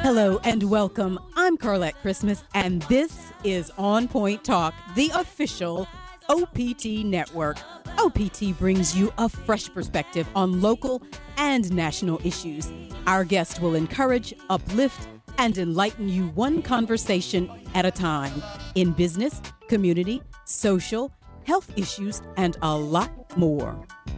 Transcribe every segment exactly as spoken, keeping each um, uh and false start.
Hello and welcome. I'm Carlette Christmas, and this is On Point Talk, the official O P T network. O P T brings you a fresh perspective on local and national issues. Our guest will encourage, uplift, and enlighten you one conversation at a time in business, community, social, health issues, and a lot more.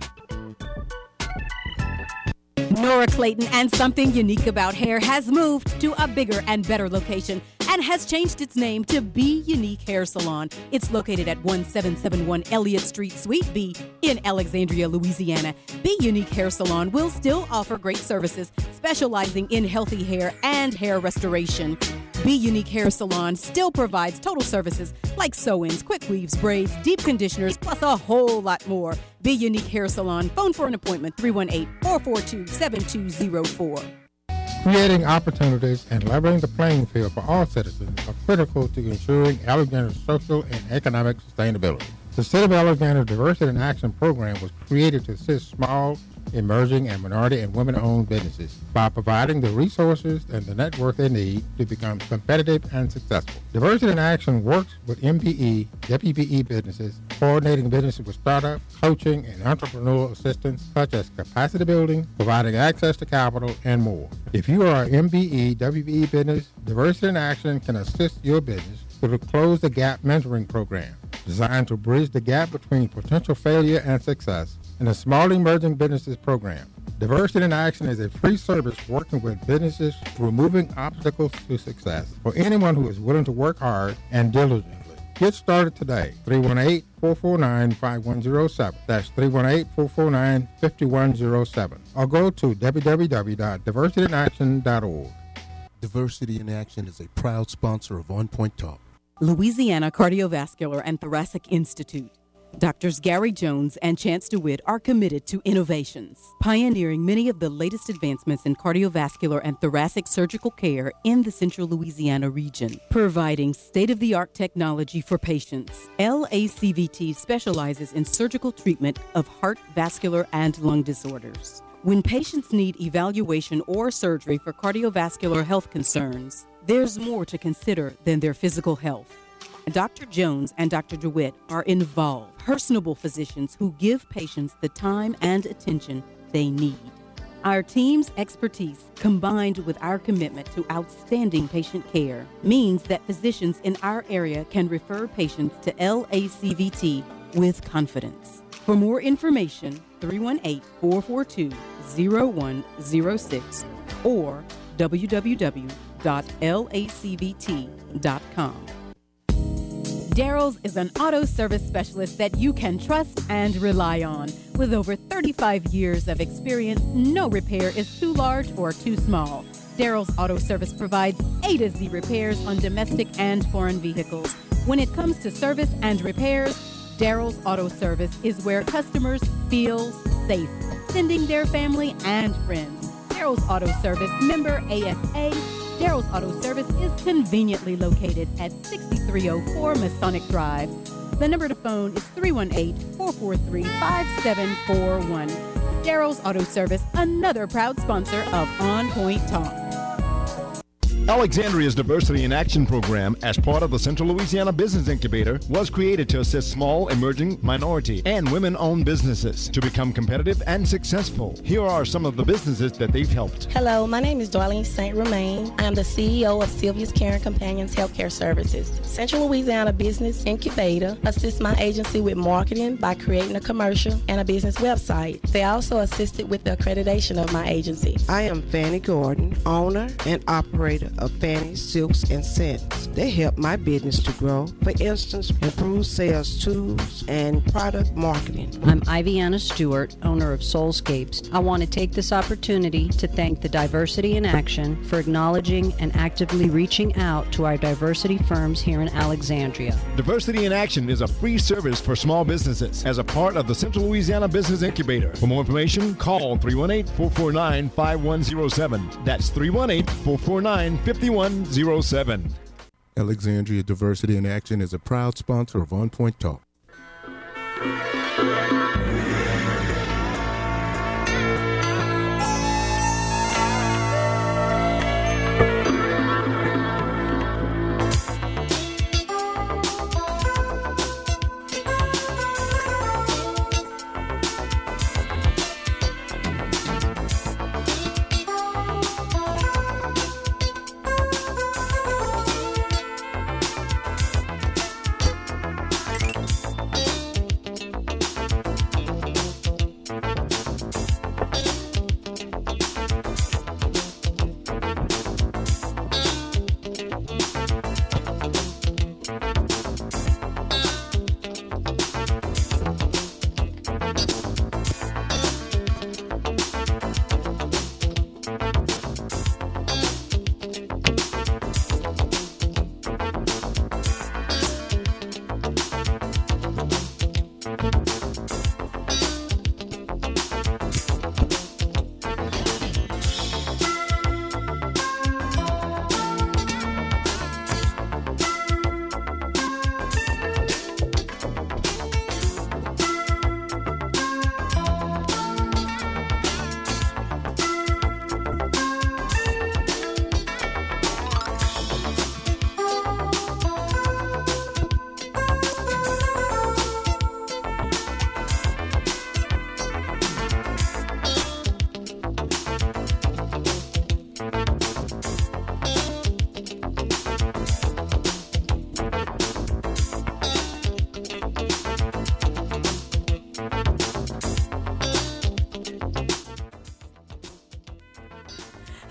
Nora Clayton and Something Unique About Hair has moved to a bigger and better location and has changed its name to Be Unique Hair Salon. It's located at one seven seven one Elliott Street, Suite B in Alexandria, Louisiana. Be Unique Hair Salon will still offer great services, specializing in healthy hair and hair restoration. Be Unique Hair Salon still provides total services like sew-ins, quick weaves, braids, deep conditioners, plus a whole lot more. Be Unique Hair Salon. Phone for an appointment, three one eight, four four two, seven two zero four. Creating opportunities and leveling the playing field for all citizens are critical to ensuring Alexandria's social and economic sustainability. The City of Alexandria Diversity in Action program was created to assist small, emerging, and minority and women-owned businesses by providing the resources and the network they need to become competitive and successful. Diversity in Action works with M P E, W P E businesses, coordinating businesses with startup, coaching, and entrepreneurial assistance such as capacity building, providing access to capital, and more. If you are an M P E, W P E business, Diversity in Action can assist your business through the Close the Gap Mentoring Program, designed to bridge the gap between potential failure and success in a Small Emerging Businesses Program. Diversity in Action is a free service working with businesses removing obstacles to success for anyone who is willing to work hard and diligently. Get started today, three one eight, four four nine, five one zero seven. That's three one eight, four four nine, five one zero seven. Or go to w w w dot diversity in action dot org. Diversity in Action is a proud sponsor of On Point Talk. Louisiana Cardiovascular and Thoracic Institute. Doctors Gary Jones and Chance DeWitt are committed to innovations, pioneering many of the latest advancements in cardiovascular and thoracic surgical care in the central Louisiana region, providing state-of-the-art technology for patients. L A C V T specializes in surgical treatment of heart, vascular, and lung disorders. When patients need evaluation or surgery for cardiovascular health concerns, there's more to consider than their physical health. Doctor Jones and Doctor DeWitt are involved, personable physicians who give patients the time and attention they need. Our team's expertise, combined with our commitment to outstanding patient care, means that physicians in our area can refer patients to L A C V T with confidence. For more information, three one eight, four four two, zero one zero six or w w w dot l a c v t dot com. Daryl's is an auto service specialist that you can trust and rely on. With over thirty-five years of experience, no repair is too large or too small. Daryl's Auto Service provides A to Z repairs on domestic and foreign vehicles. When it comes to service and repairs, Daryl's Auto Service is where customers feel safe, sending their family and friends. Daryl's Auto Service, member A S A. Daryl's Auto Service is conveniently located at sixty-three oh four Masonic Drive. The number to phone is three one eight, four four three, five seven four one. Daryl's Auto Service, another proud sponsor of On Point Talk. Alexandria's Diversity in Action program, as part of the Central Louisiana Business Incubator, was created to assist small, emerging, minority, and women-owned businesses to become competitive and successful. Here are some of the businesses that they've helped. Hello, my name is Darlene Saint Romain. I am the C E O of Sylvia's Caring Companions Healthcare Services. Central Louisiana Business Incubator assists my agency with marketing by creating a commercial and a business website. They also assisted with the accreditation of my agency. I am Fanny Gordon, owner and operator of Fanny Silks and Scents. They help my business to grow. For instance, improve sales tools and product marketing. I'm Iviana Stewart, owner of Soulscapes. I want to take this opportunity to thank the Diversity in Action for acknowledging and actively reaching out to our diversity firms here in Alexandria. Diversity in Action is a free service for small businesses as a part of the Central Louisiana Business Incubator. For more information, call three one eight, four four nine, five one zero seven. That's three one eight, four four nine, five one zero seven. Alexandria Diversity in Action is a proud sponsor of On Point Talk.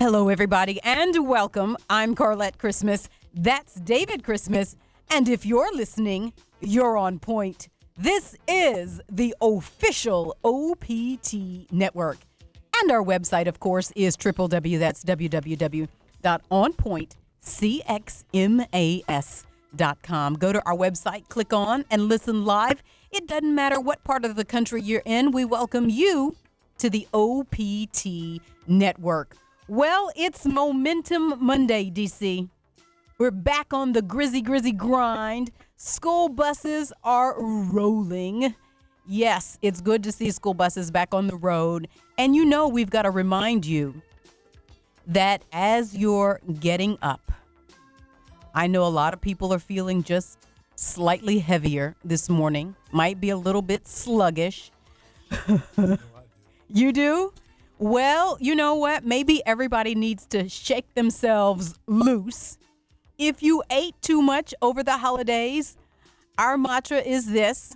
Hello, everybody, and welcome. I'm Carlette Christmas. That's David Christmas. And if you're listening, you're on point. This is the official O P T Network. And our website, of course, is w w w. That's w w w dot on point c x m a s dot com. Go to our website, click on, and listen live. It doesn't matter what part of the country you're in. We welcome you to the O P T Network. Well, it's Momentum Monday, D C. We're back on the grizzy, grizzy grind. School buses are rolling. Yes, it's good to see school buses back on the road. And you know we've got to remind you that as you're getting up, I know a lot of people are feeling just slightly heavier this morning. Might be a little bit sluggish. You do? Well, you know what? Maybe everybody needs to shake themselves loose. If you ate too much over the holidays, our mantra is this: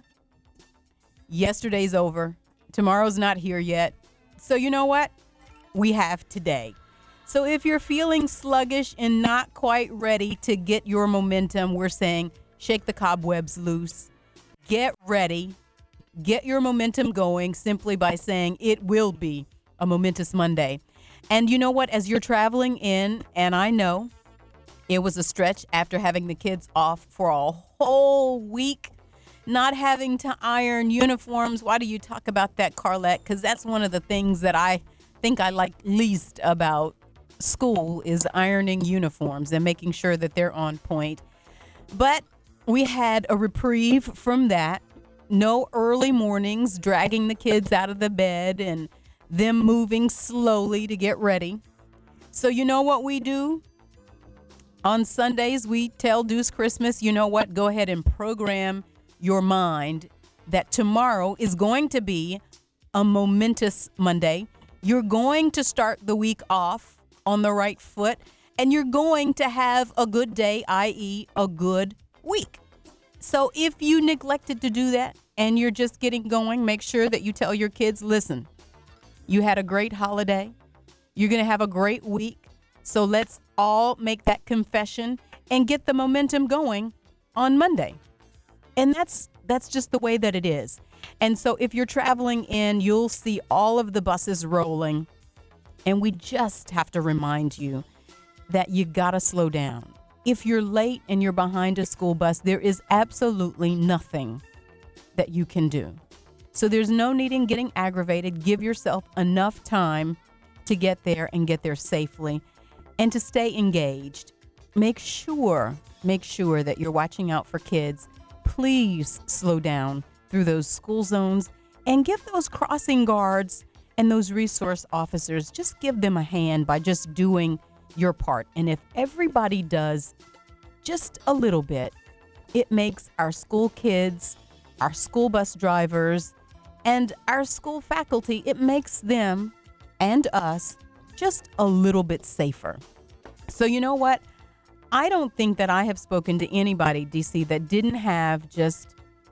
yesterday's over. Tomorrow's not here yet. So you know what? We have today. So if you're feeling sluggish and not quite ready to get your momentum, we're saying shake the cobwebs loose. Get ready. Get your momentum going simply by saying it will be a momentous Monday. And you know what? As you're traveling in, and I know it was a stretch after having the kids off for a whole week, not having to iron uniforms. Why do you talk about that, Carlette? Because that's one of the things that I think I like least about school is ironing uniforms and making sure that they're on point. But we had a reprieve from that. No early mornings dragging the kids out of the bed and them moving slowly to get ready. So you know what we do? On Sundays, we tell Deuce Christmas, you know what? Go ahead and program your mind that tomorrow is going to be a momentous Monday. You're going to start the week off on the right foot, and you're going to have a good day, that is a good week. So if you neglected to do that and you're just getting going, make sure that you tell your kids, listen, you had a great holiday. You're going to have a great week. So let's all make that confession and get the momentum going on Monday. And that's that's just the way that it is. And so if you're traveling in, you'll see all of the buses rolling. And we just have to remind you that you got to slow down. If you're late and you're behind a school bus, there is absolutely nothing that you can do. So there's no need in getting aggravated. Give yourself enough time to get there and get there safely and to stay engaged. Make sure, make sure that you're watching out for kids. Please slow down through those school zones and give those crossing guards and those resource officers, just give them a hand by just doing your part. And if everybody does just a little bit, it makes our school kids, our school bus drivers, and our school faculty, it makes them and us just a little bit safer. So you know what? I don't think that I have spoken to anybody, D C, that didn't have just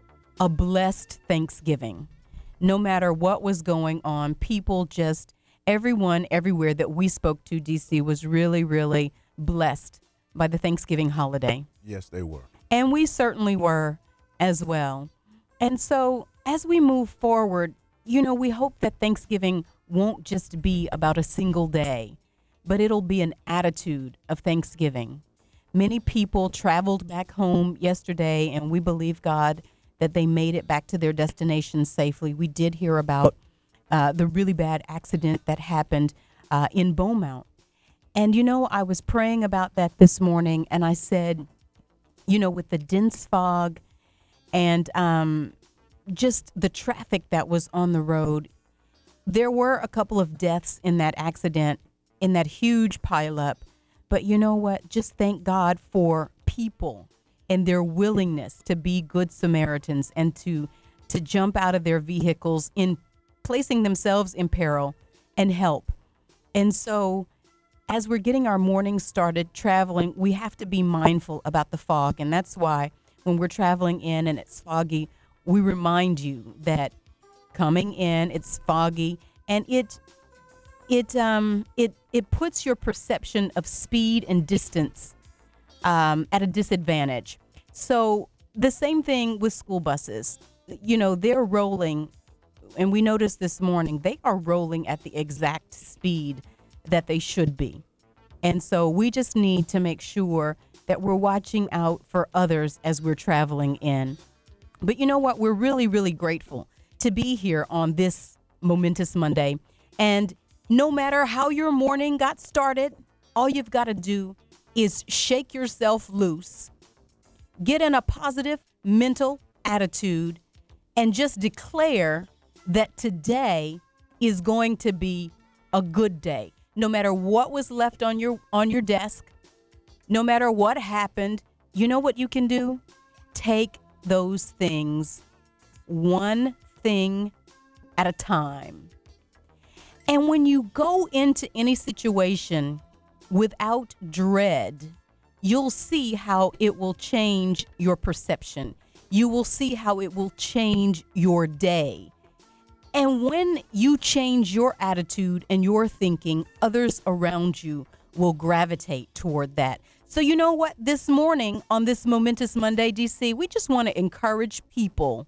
a blessed Thanksgiving. No matter what was going on, people just, everyone, everywhere that we spoke to, D C, was really, really blessed by the Thanksgiving holiday. Yes, they were. And we certainly were as well. And so as we move forward, you know, we hope that Thanksgiving won't just be about a single day, but it'll be an attitude of Thanksgiving. Many people traveled back home yesterday, and we believe, God, that they made it back to their destination safely. We did hear about uh, the really bad accident that happened uh, in Beaumont. And, you know, I was praying about that this morning, and I said, you know, with the dense fog and um, just the traffic that was on the road, there were a couple of deaths in that accident, in that huge pileup. But you know what? Just thank God for people and their willingness to be good Samaritans and to to jump out of their vehicles in placing themselves in peril and help. And so as we're getting our morning started traveling, we have to be mindful about the fog. And that's why when we're traveling in and it's foggy, we remind you that coming in, it's foggy, and it it um it it puts your perception of speed and distance um, at a disadvantage. So the same thing with school buses. You know, they're rolling, and we noticed this morning they are rolling at the exact speed that they should be. And so we just need to make sure that we're watching out for others as we're traveling in. But you know what? We're really, really grateful to be here on this momentous Monday. And no matter how your morning got started, all you've got to do is shake yourself loose, get in a positive mental attitude, and just declare that today is going to be a good day. No matter what was left on your on your desk, no matter what happened, you know what you can do? Take those things one thing at a time. And when you go into any situation without dread, you'll see how it will change your perception. You will see how it will change your day. And when you change your attitude and your thinking, others around you will gravitate toward that. So you know what? This morning on this momentous Monday, D C, we just want to encourage people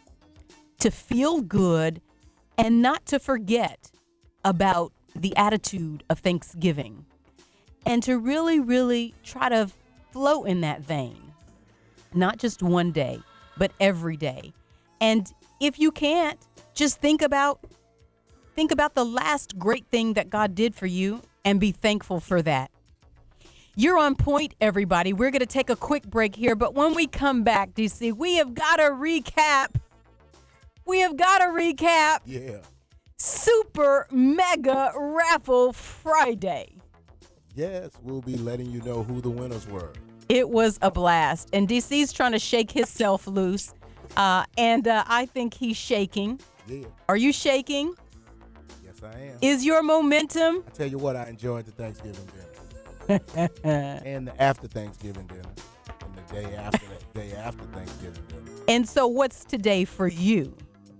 to feel good and not to forget about the attitude of Thanksgiving and to really, really try to flow in that vein, not just one day, but every day. And if you can't, just think about think about the last great thing that God did for you and be thankful for that. You're on point, everybody. We're going to take a quick break here, but when we come back, D C, we have got to recap. We have got to recap. Yeah. Super Mega Raffle Friday. Yes, we'll be letting you know who the winners were. It was a blast, and D C's trying to shake himself loose, uh, and uh, I think he's shaking. Yeah. Are you shaking? Yes, I am. Is your momentum? I tell you what, I enjoyed the Thanksgiving dinner. And the after Thanksgiving dinner. And the day after that day after Thanksgiving dinner. And so what's today for you?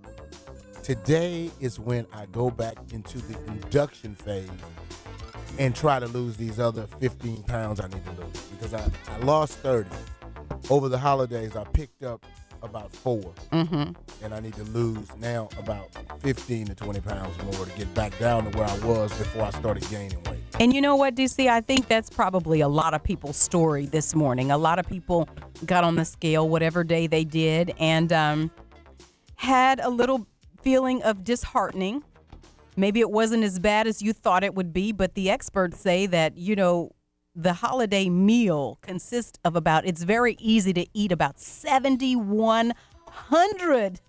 Today is when I go back into the induction phase and try to lose these other fifteen pounds I need to lose. Because I, I lost thirty. Over the holidays, I picked up about four. Mm-hmm. And I need to lose now about fifteen to twenty pounds more to get back down to where I was before I started gaining weight. And you know what, D C? I think that's probably a lot of people's story this morning. A lot of people got on the scale, whatever day they did, and um, had a little feeling of disheartening. Maybe it wasn't as bad as you thought it would be, but the experts say that, you know, the holiday meal consists of about, it's very easy to eat about seventy-one hundred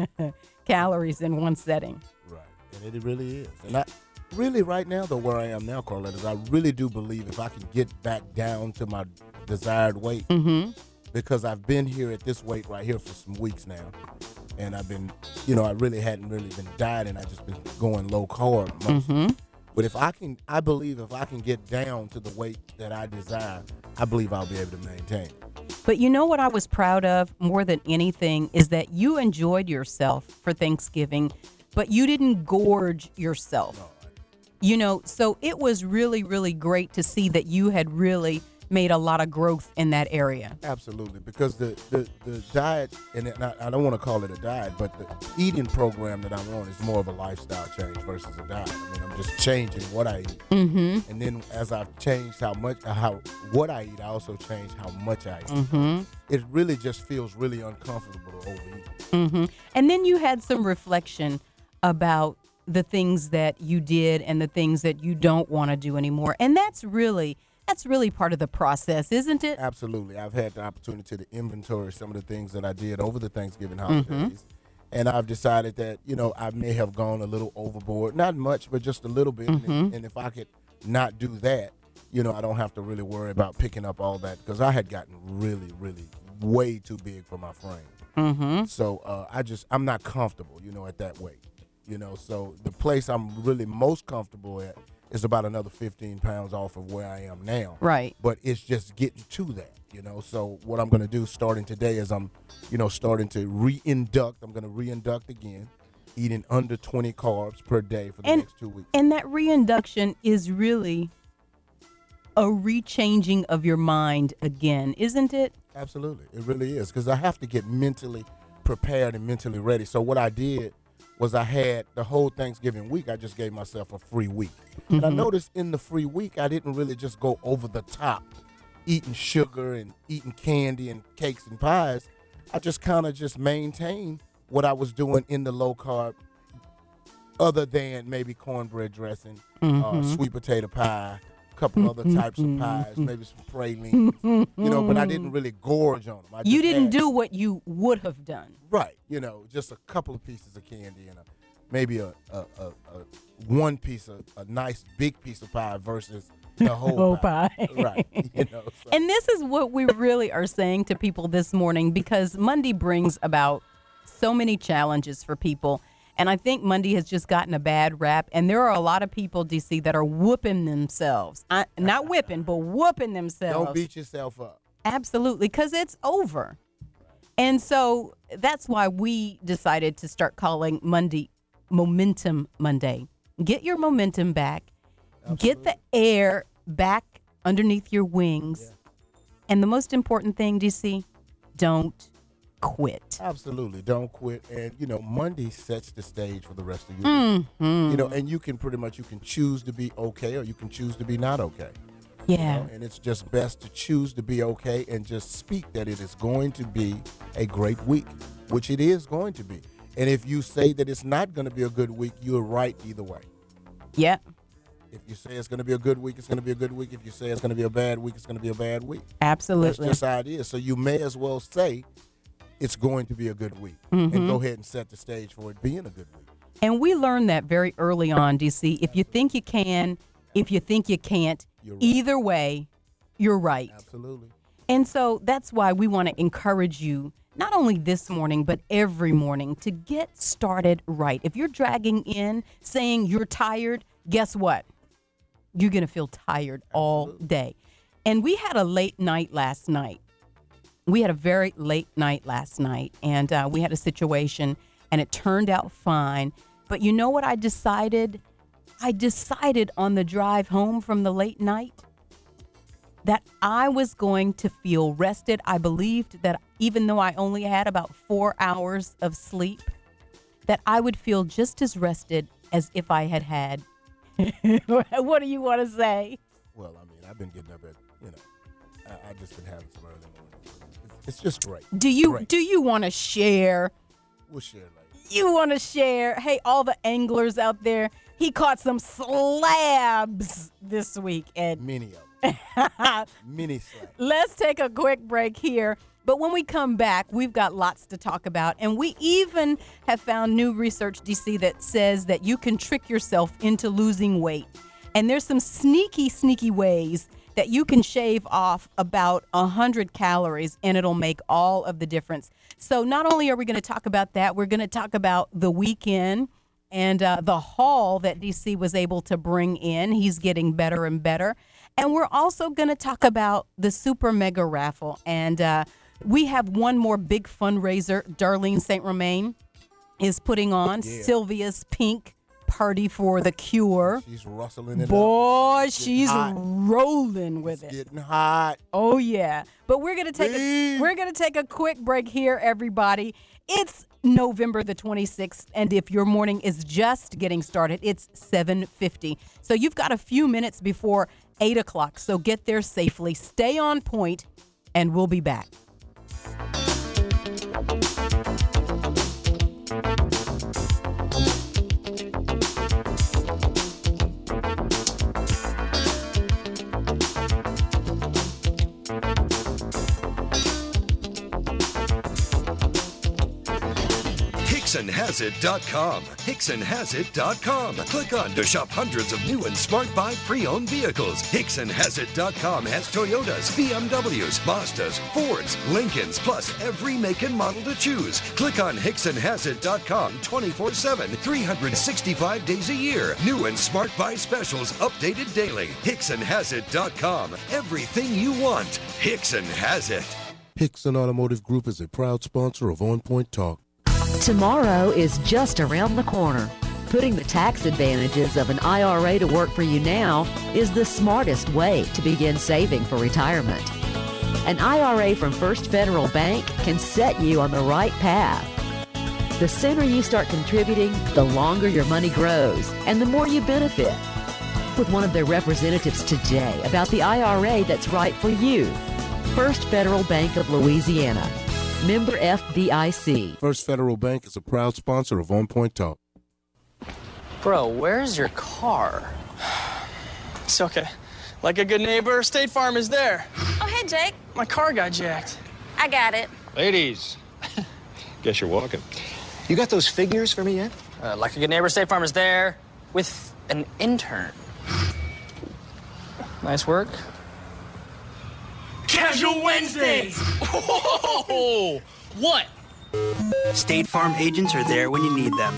calories in one setting. Right, and it really is. And I really right now, though, where I am now, Carlette, is I really do believe if I can get back down to my desired weight, Mm-hmm. because I've been here at this weight right here for some weeks now, and I've been, you know, I really hadn't really been dieting. I just been going low carb most. Mm-hmm. But if I can, I believe if I can get down to the weight that I desire, I believe I'll be able to maintain. But you know what I was proud of more than anything is that you enjoyed yourself for Thanksgiving, but you didn't gorge yourself. No, You know, so it was really, really great to see that you had really made a lot of growth in that area. absolutely, because the, the, the diet, and it- I, I don't want to call it a diet, but the eating program that I'm on is more of a lifestyle change versus a diet. I mean, I'm just changing what I eat. Mm-hmm. And then as I've changed how much, how what I eat, I also change how much I eat. Mm-hmm. It really just feels really uncomfortable to overeat. Mm-hmm. And then you had some reflection about the things that you did and the things that you don't want to do anymore. And that's really, that's really part of the process, isn't it? Absolutely. I've had the opportunity to inventory some of the things that I did over the Thanksgiving holidays. And I've decided that, you know, I may have gone a little overboard. Not much, but just a little bit. And, if, and if I could not do that, you know, I don't have to really worry about picking up all that because I had gotten really, really way too big for my frame. Mm-hmm. So uh, I just, I'm not comfortable, you know, at that weight. You know, so the place I'm really most comfortable at is about another fifteen pounds off of where I am now. Right. But it's just getting to that, you know. So what I'm going to do starting today is I'm, you know, starting to re-induct. I'm going to re-induct again eating under twenty carbs per day for the And- next two weeks. And that reinduction is really a rechanging of your mind again, isn't it? Absolutely. It really is, because I have to get mentally prepared and mentally ready. So what I did was I had the whole Thanksgiving week, I just gave myself a free week. Mm-hmm. And I noticed in the free week, I didn't really just go over the top, eating sugar and eating candy and cakes and pies. I just kind of just maintained what I was doing in the low carb, other than maybe cornbread dressing, mm-hmm. uh, sweet potato pie, a couple other types of pies, maybe some pralines, you know, but I didn't really gorge on them. I You didn't had, do what you would have done. Right, you know, just a couple of pieces of candy and a, maybe a, a, a, a one piece of a nice big piece of pie versus the whole, Whole pie. pie. Right, you know. So. And this is what we really are saying to people this morning, because Monday brings about so many challenges for people. And I think Monday has just gotten a bad rap. And there are a lot of people, D C, that are whooping themselves. I, not whipping, but whooping themselves. Don't beat yourself up. Absolutely, because it's over. And so that's why we decided to start calling Monday Momentum Monday. Get your momentum back. Absolutely. Get the air back underneath your wings. Yeah. And the most important thing, D C, don't quit. Absolutely. Don't quit. And, you know, Monday sets the stage for the rest of your mm-hmm. week. You know, and you can pretty much, you can choose to be okay or you can choose to be not okay. Yeah. You know? And it's just best to choose to be okay and just speak that it is going to be a great week, which it is going to be. And if you say that it's not going to be a good week, you're right either way. Yeah. If you say it's going to be a good week, it's going to be a good week. If you say it's going to be a bad week, it's going to be a bad week. Absolutely. That's just how it is. So you may as well say it's going to be a good week mm-hmm. and go ahead and set the stage for it being a good week. And we learned that very early on, D C. If you think you can, if you think you can't, right. Either way, you're right. Absolutely. And so that's why we want to encourage you, not only this morning, but every morning, to get started right. If you're dragging in saying you're tired, guess what? You're going to feel tired Absolutely. All day. And we had a late night last night. We had a very late night last night, and uh, we had a situation, and it turned out fine. But you know what I decided? I decided on the drive home from the late night that I was going to feel rested. I believed that even though I only had about four hours of sleep, that I would feel just as rested as if I had had. What do you want to say? Well, I mean, I've been getting up at, you know, I, I just been having some early mornings. It's, it's just great. Do you great. do you want to share? We'll share later. You want to share? Hey, all the anglers out there, he caught some slabs this week, Ed. Many of them. Many slabs. Let's take a quick break here. But when we come back, we've got lots to talk about. And we even have found new research, D C, that says that you can trick yourself into losing weight. And there's some sneaky, sneaky ways that you can shave off about one hundred calories, and it'll make all of the difference. So not only are we going to talk about that, we're going to talk about the weekend and uh, the haul that D C was able to bring in. He's getting better and better. And we're also going to talk about the Super Mega Raffle. And uh, we have one more big fundraiser Darlene Saint Romain is putting on, yeah. Sylvia's Pink Party for the Cure. She's rustling it Boy, up. she's hot. rolling with it's it. Getting hot. Oh yeah. But we're gonna take a, we're gonna take a quick break here, everybody. It's November the twenty-sixth, and if your morning is just getting started, it's seven fifty. So you've got a few minutes before eight o'clock. So get there safely. Stay on point, and we'll be back. Hickson Has It dot com. Hickson Has It dot com. Click on to shop hundreds of new and smart buy pre-owned vehicles. Hickson Has It dot com has Toyotas, B M Ws, Mazdas, Fords, Lincolns, plus every make and model to choose. Click on Hickson Has It dot com twenty-four seven, three hundred sixty-five days a year. New and smart buy specials updated daily. Hickson Has It dot com. Everything you want. Hickson has it. Hickson Automotive Group is a proud sponsor of On Point Talk. Tomorrow is just around the corner. Putting the tax advantages of an I R A to work for you now is the smartest way to begin saving for retirement. An I R A from First Federal Bank can set you on the right path. The sooner you start contributing, the longer your money grows and the more you benefit. With one of their representatives today about the I R A that's right for you. First Federal Bank of Louisiana. Member F D I C. First Federal Bank is a proud sponsor of On Point Talk. Bro, where's your car? It's okay. Like a good neighbor, State Farm is there. Oh, hey, Jake. My car got jacked. I got it. Ladies, guess you're walking. You got those figures for me yet? Uh, like a good neighbor, State Farm is there with an intern. Nice work. Casual Wednesdays! Oh, what? State Farm agents are there when you need them.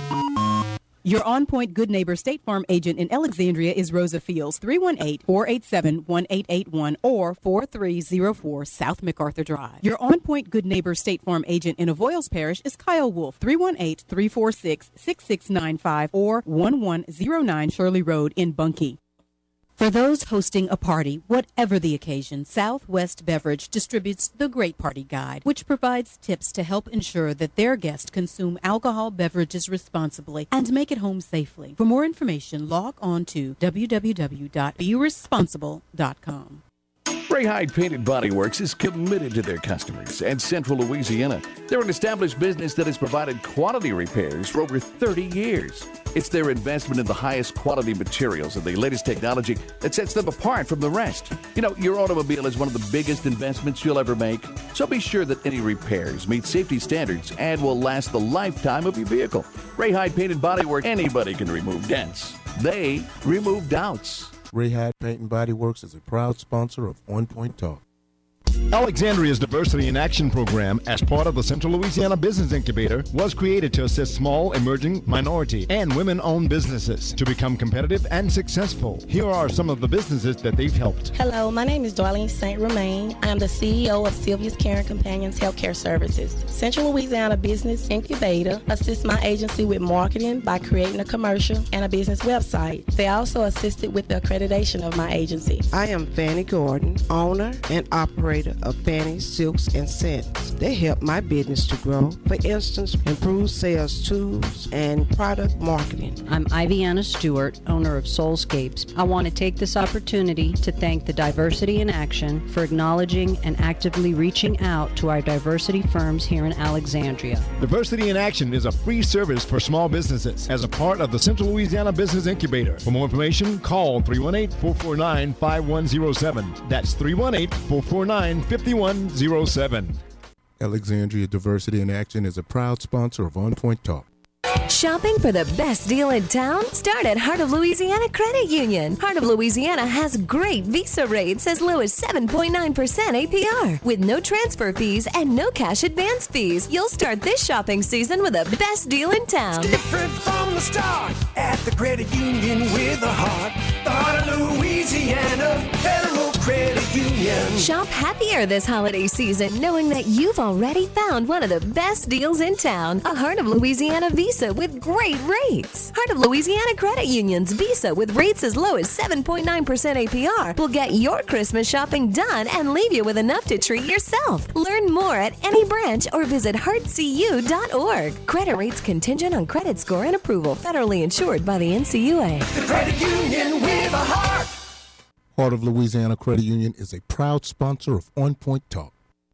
Your On Point Good Neighbor State Farm agent in Alexandria is Rosa Fields, three one eight, four eight seven, one eight eight one or four three zero four South MacArthur Drive. Your On Point Good Neighbor State Farm agent in Avoyles Parish is Kyle Wolf, three one eight, three four six, six six nine five or one one zero nine Shirley Road in Bunkie. For those hosting a party, whatever the occasion, Southwest Beverage distributes the Great Party Guide, which provides tips to help ensure that their guests consume alcohol beverages responsibly and make it home safely. For more information, log on to w w w dot be responsible dot com. Ray Hyde Painted Body Works is committed to their customers and Central Louisiana. They're an established business that has provided quality repairs for over thirty years. It's their investment in the highest quality materials and the latest technology that sets them apart from the rest. You know, your automobile is one of the biggest investments you'll ever make, so be sure that any repairs meet safety standards and will last the lifetime of your vehicle. Ray Hyde Painted Body Works, anybody can remove dents. They remove doubts. Ray Hyde Paint and Body Works is a proud sponsor of On Point Talk. Alexandria's Diversity in Action program, as part of the Central Louisiana Business Incubator, was created to assist small, emerging, minority, and women-owned businesses to become competitive and successful. Here are some of the businesses that they've helped. Hello, my name is Darlene Saint Romain. I am the C E O of Sylvia's Caring Companions Healthcare Services. Central Louisiana Business Incubator assists my agency with marketing by creating a commercial and a business website. They also assisted with the accreditation of my agency. I am Fanny Gordon, owner and operator of Fanny Silks and Scents. They help my business to grow. For instance, improve sales tools and product marketing. I'm Iviana Stewart, owner of Soulscapes. I want to take this opportunity to thank the Diversity in Action for acknowledging and actively reaching out to our diversity firms here in Alexandria. Diversity in Action is a free service for small businesses as a part of the Central Louisiana Business Incubator. For more information, call three one eight, four four nine, five one zero seven. That's three one eight, four four nine, five one zero seven. Alexandria Diversity in Action is a proud sponsor of On Point Talk. Shopping for the best deal in town? Start at Heart of Louisiana Credit Union. Heart of Louisiana has great Visa rates as low as seven point nine percent A P R. With no transfer fees and no cash advance fees, you'll start this shopping season with the best deal in town. Different from the start at the credit union with a heart. The Heart of Louisiana Federal Credit Union. Shop happier this holiday season, knowing that you've already found one of the best deals in town. A Heart of Louisiana Visa with great rates. Heart of Louisiana Credit Union's Visa with rates as low as seven point nine percent A P R will get your Christmas shopping done and leave you with enough to treat yourself. Learn more at any branch or visit heart c u dot org. Credit rates contingent on credit score and approval. Federally insured by the N C U A. The Credit Union with a heart. Heart of Louisiana Credit Union is a proud sponsor of On Point Talk.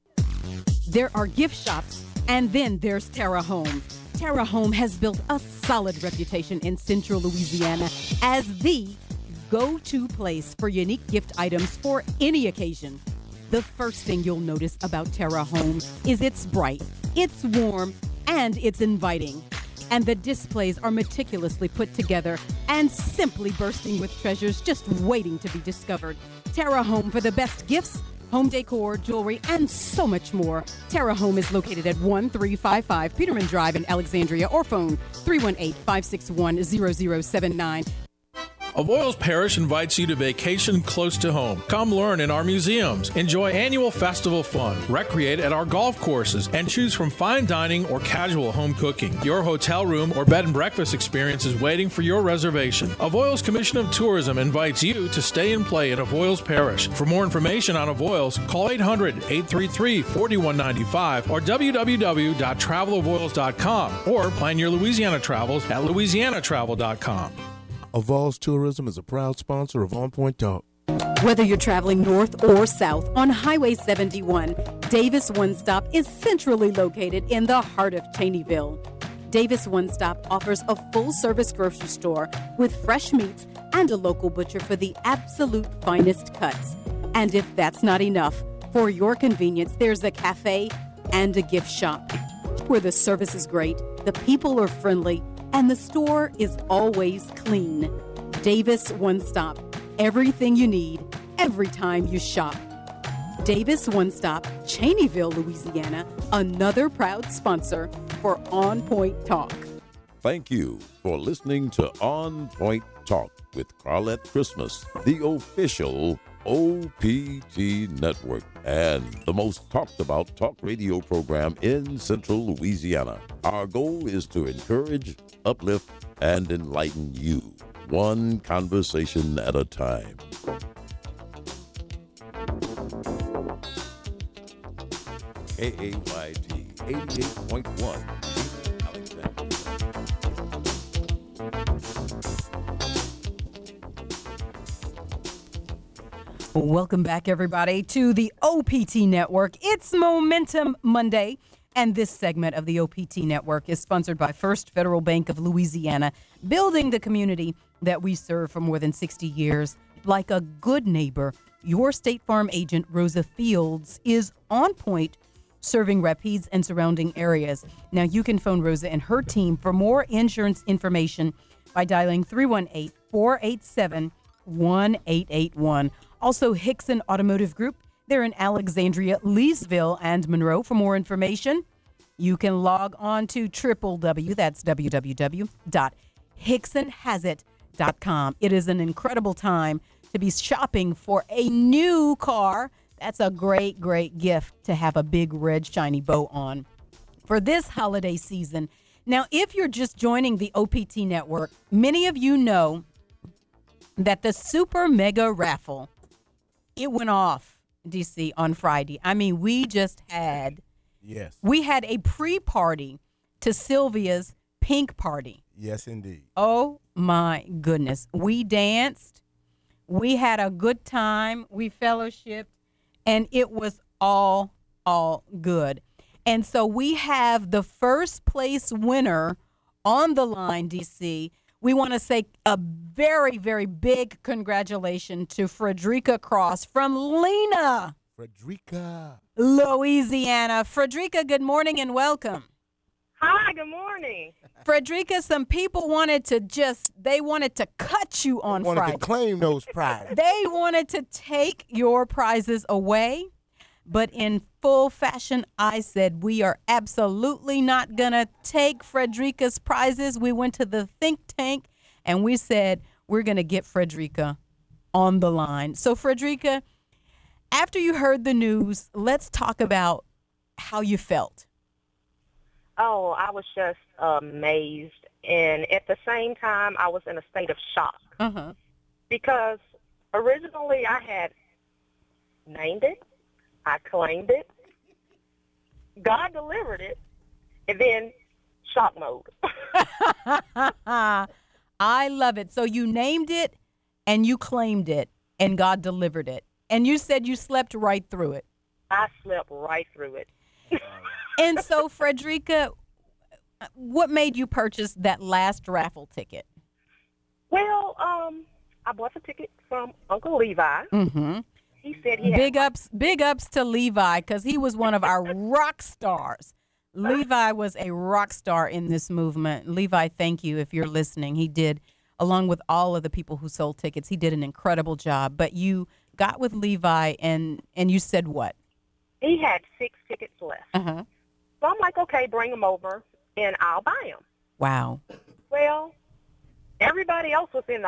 There are gift shops, and then there's Terra Home. Terra Home has built a solid reputation in Central Louisiana as the go-to place for unique gift items for any occasion. The first thing you'll notice about Terra Home is it's bright, it's warm, and it's inviting. And the displays are meticulously put together and simply bursting with treasures just waiting to be discovered. Terra Home for the best gifts, home decor, jewelry, and so much more. Terra Home is located at one three five five Peterman Drive in Alexandria or phone three one eight, five six one, zero zero seven nine. Avoyelles Parish invites you to vacation close to home. Come learn in our museums, enjoy annual festival fun, recreate at our golf courses, and choose from fine dining or casual home cooking. Your hotel room or bed and breakfast experience is waiting for your reservation. Avoyelles Commission of Tourism invites you to stay and play at Avoyelles Parish. For more information on Avoyelles, call eight hundred, eight three three, four one nine five or w w w dot travel avoyelles dot com or plan your Louisiana travels at louisiana travel dot com. Avoyelles Tourism is a proud sponsor of On Point Talk. Whether you're traveling north or south on Highway seventy-one, Davis One Stop is centrally located in the heart of Cheneyville. Davis One Stop offers a full-service grocery store with fresh meats and a local butcher for the absolute finest cuts. And if that's not enough, for your convenience, there's a cafe and a gift shop where the service is great, the people are friendly, and the store is always clean. Davis One Stop. Everything you need, every time you shop. Davis One Stop, Cheneyville, Louisiana, another proud sponsor for On Point Talk. Thank you for listening to On Point Talk with Carlette Christmas, the official O P T Network and the most talked about talk radio program in Central Louisiana. Our goal is to encourage, uplift, and enlighten you, one conversation at a time. K A Y T eighty-eight point one. Welcome back, everybody, to the O P T Network. It's Momentum Monday, and this segment of the O P T Network is sponsored by First Federal Bank of Louisiana, building the community that we serve for more than sixty years. Like a good neighbor, your State Farm agent, Rosa Fields, is on point, serving Rapides and surrounding areas. Now, you can phone Rosa and her team for more insurance information by dialing three one eight, four eight seven, one eight eight one. Also, Hickson Automotive Group. They're in Alexandria, Leesville, and Monroe. For more information, you can log on to triple W, that's w w w dot hickson has it dot com. It is an incredible time to be shopping for a new car. That's a great, great gift to have a big red shiny bow on for this holiday season. Now, if you're just joining the O P T Network, many of you know that the Super Mega Raffle, it went off, D C, on Friday. I mean, we just had, yes, we had a pre-party to Sylvia's pink party. Yes, indeed. Oh, my goodness. We danced. We had a good time. We fellowshipped. And it was all, all good. And so we have the first place winner on the line, D C. We want to say a very, very big congratulations to Frederica Cross from Lena, Frederica, Louisiana. Frederica, good morning and welcome. Hi, good morning. Frederica, some people wanted to just, they wanted to cut you on wanted Friday. to claim those prizes. They wanted to take your prizes away, but in full fashion, I said, we are absolutely not going to take Frederica's prizes. We went to the think tank, and we said, we're going to get Frederica on the line. So, Frederica, after you heard the news, let's talk about how you felt. Oh, I was just amazed. And at the same time, I was in a state of shock. Uh-huh. Because originally I had named it, I claimed it, God delivered it, and then shock mode. I love it. So you named it and you claimed it and God delivered it. And you said you slept right through it. I slept right through it. And so, Frederica, what made you purchase that last raffle ticket? Well, um, I bought the ticket from Uncle Levi. Mm-hmm. He said he had big ups, big ups to Levi, because he was one of our rock stars. Levi was a rock star in this movement. Levi, thank you if you're listening. He did, along with all of the people who sold tickets, he did an incredible job. But you got with Levi, and and you said what? He had six tickets left. Uh-huh. So I'm like, okay, bring them over, and I'll buy them. Wow. Well, everybody else was in the house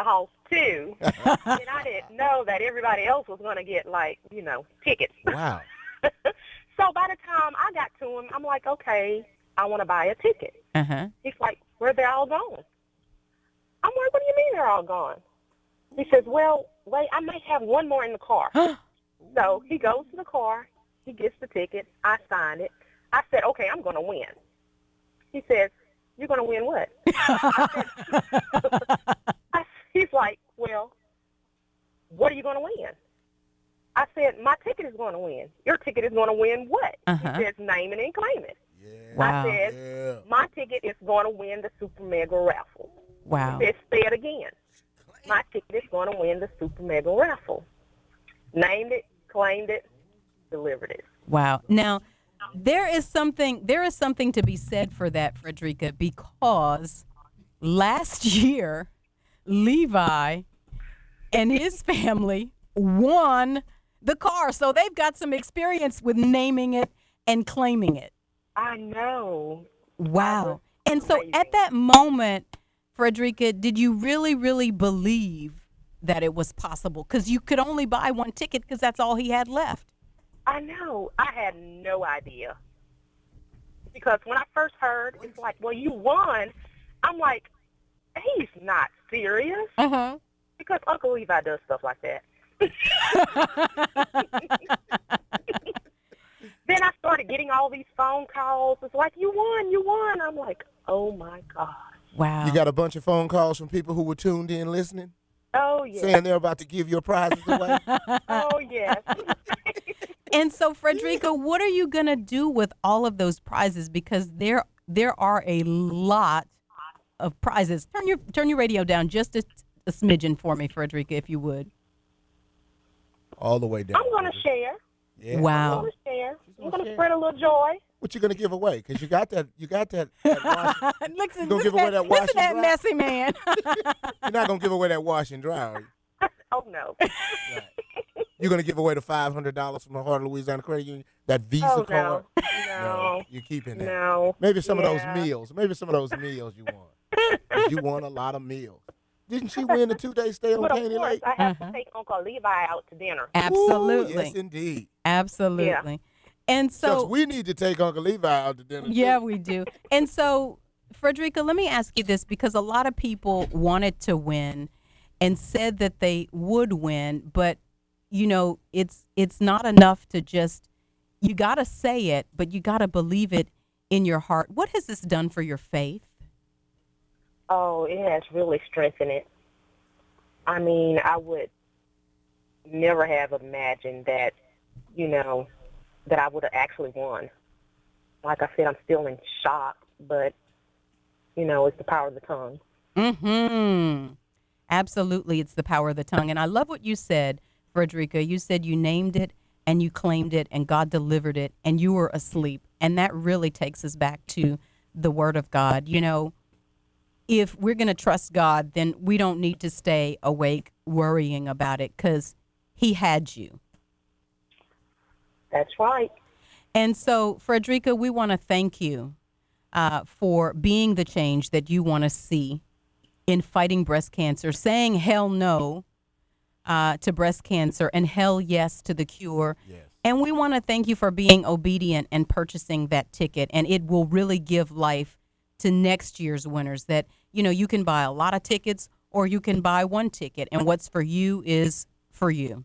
too. And I didn't know that everybody else was going to get, like, you know, tickets. Wow. So by the time I got to him, I'm like, okay, I want to buy a ticket. Uh-huh. He's like, where they all gone? I'm like, what do you mean they're all gone? He says, well, wait, I might have one more in the car. So he goes to the car. He gets the ticket. I signed it. I said, okay, I'm going to win. He says, you're going to win what? I said, I, he's like, well, what are you going to win? I said, my ticket is going to win. Your ticket is going to win what? Uh-huh. He says, name it and claim it. Wow. I said, Yeah. my ticket is going to win the Super Mega Raffle. Wow. He said, say it again. My ticket is going to win the Super Mega Raffle. Named it, claimed it, delivered it. Wow. Now, there is something there is something to be said for that, Frederica, because last year, Levi and his family won the car. So they've got some experience with naming it and claiming it. I know. Wow. And so at that moment, Frederica, did you really, really believe that it was possible? Because you could only buy one ticket because that's all he had left. I know. I had no idea. Because when I first heard, it's like, well, you won. I'm like, he's not serious. Uh-huh. Because Uncle Levi does stuff like that. Then I started getting all these phone calls. It's like, you won, you won. I'm like, oh, my God. Wow. You got a bunch of phone calls from people who were tuned in listening? Oh, yes. Saying they're about to give your prizes away? Oh, yes. And so, Frederica, what are you going to do with all of those prizes? Because there there are a lot of prizes. Turn your turn your radio down just a, a smidgen for me, Frederica, if you would. All the way down. I'm going to share. Yeah. Wow. I'm going to share. I'm going to spread a little joy. What you gonna give away? Because you got that. You got that. that wash, listen, you gonna listen give away that, that wash listen and that dry? messy man. You're not gonna give away that wash and dry. Are you? Oh, no. Right. You're gonna give away the five hundred dollars from the Heart of Louisiana Credit Union. That Visa Oh, no. card. No. You're keeping that. No. Maybe some Yeah. of those meals. Maybe some of those meals you won. 'Cause you won a lot of meals. Didn't she win the two-day stay on But, of Candy course, Lake? I have Uh-huh. to take Uncle Levi out to dinner. Absolutely. Ooh, yes, indeed. Absolutely. And so, So we need to take Uncle Levi out to dinner. yeah, too. we do. And so, Frederica, let me ask you this, because a lot of people wanted to win and said that they would win, but you know, it's it's not enough to just, you got to say it, but you got to believe it in your heart. What has this done for your faith? Oh, it has really strengthened it. I mean, I would never have imagined that, you know, that I would have actually won. Like I said, I'm still in shock, but, you know, it's the power of the tongue. Mm-hmm. Absolutely, it's the power of the tongue. And I love what you said, Frederica. You said you named it and you claimed it and God delivered it and you were asleep. And that really takes us back to the Word of God. You know, if we're going to trust God, then we don't need to stay awake worrying about it because He had you. That's right. And so, Frederica, we want to thank you uh, for being the change that you want to see in fighting breast cancer, saying hell no uh, to breast cancer and hell yes to the cure. Yes. And we want to thank you for being obedient and purchasing that ticket. And it will really give life to next year's winners, that, you know, you can buy a lot of tickets or you can buy one ticket. And what's for you is for you.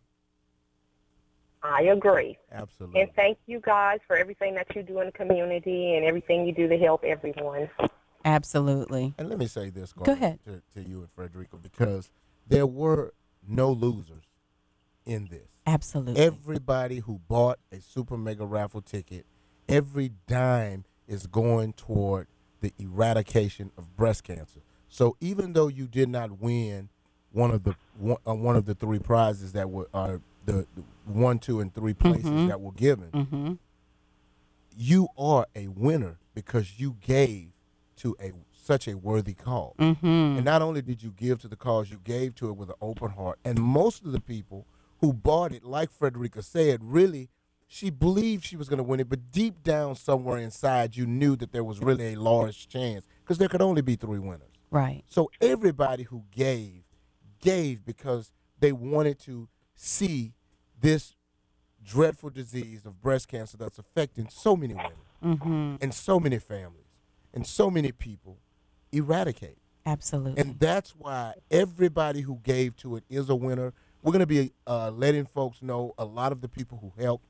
I agree. Absolutely. And thank you guys for everything that you do in the community and everything you do to help everyone. Absolutely. And let me say this, Carla, Go ahead. To, to you and Frederica, because there were no losers in this. Absolutely. Everybody who bought a Super Mega Raffle ticket, every dime is going toward the eradication of breast cancer. So even though you did not win one of the one, uh, one of the three prizes that were uh, the, the one, two, and three places Mhm. that were given, Mm-hmm. you are a winner because you gave to a such a worthy cause. Mm-hmm. And not only did you give to the cause, you gave to it with an open heart. And most of the people who bought it, like Frederica said, really, she believed she was going to win it, but deep down somewhere inside, you knew that there was really a large chance because there could only be three winners. Right. So everybody who gave, gave because they wanted to see this dreadful disease of breast cancer that's affecting so many women Mm-hmm. and so many families and so many people eradicate. Absolutely. And that's why everybody who gave to it is a winner. We're going to be uh, letting folks know a lot of the people who helped,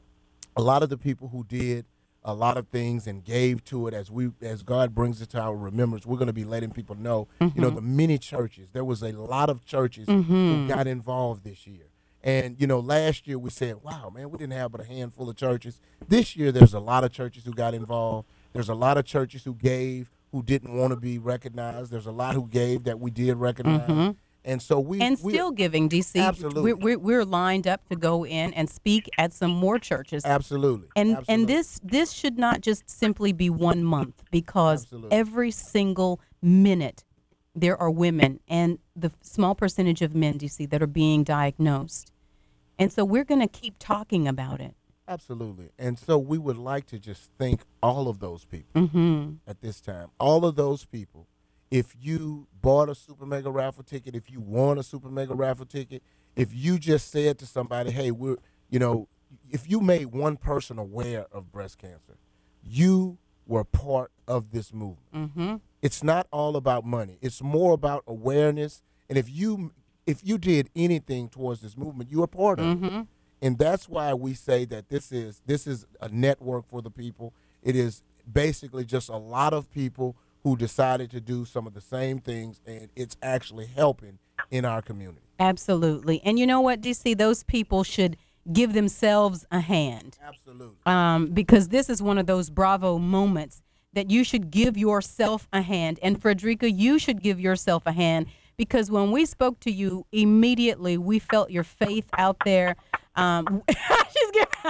a lot of the people who did a lot of things and gave to it as we as God brings it to our remembrance. We're going to be letting people know, Mm-hmm. you know, the many churches. There was a lot of churches Mm-hmm. who got involved this year. And, you know, last year we said, wow, man, we didn't have but a handful of churches. This year there's a lot of churches who got involved. There's a lot of churches who gave who didn't want to be recognized. There's a lot who gave that we did recognize. Mm-hmm. And so we and we, still giving, D C. Absolutely. We're, we're, we're lined up to go in and speak at some more churches. Absolutely. And Absolutely. and this this should not just simply be one month, because Absolutely. every single minute there are women and the small percentage of men, D C, that are being diagnosed. And so we're going to keep talking about it. Absolutely. And so we would like to just thank all of those people Mm-hmm. at this time. All of those people. If you bought a Super Mega Raffle ticket, if you won a Super Mega Raffle ticket, if you just said to somebody, hey, we're, you know, if you made one person aware of breast cancer, you were part of this movement. Mm-hmm. It's not all about money. It's more about awareness. And if you if you did anything towards this movement, you are part of Mm-hmm. it. And that's why we say that this is this is a network for the people. It is basically just a lot of people who decided to do some of the same things, and it's actually helping in our community. Absolutely. And you know what, D C? Those people should give themselves a hand. Absolutely. Um, because this is one of those bravo moments that you should give yourself a hand. And Frederica, you should give yourself a hand, because when we spoke to you, immediately we felt your faith out there. Um, she's giving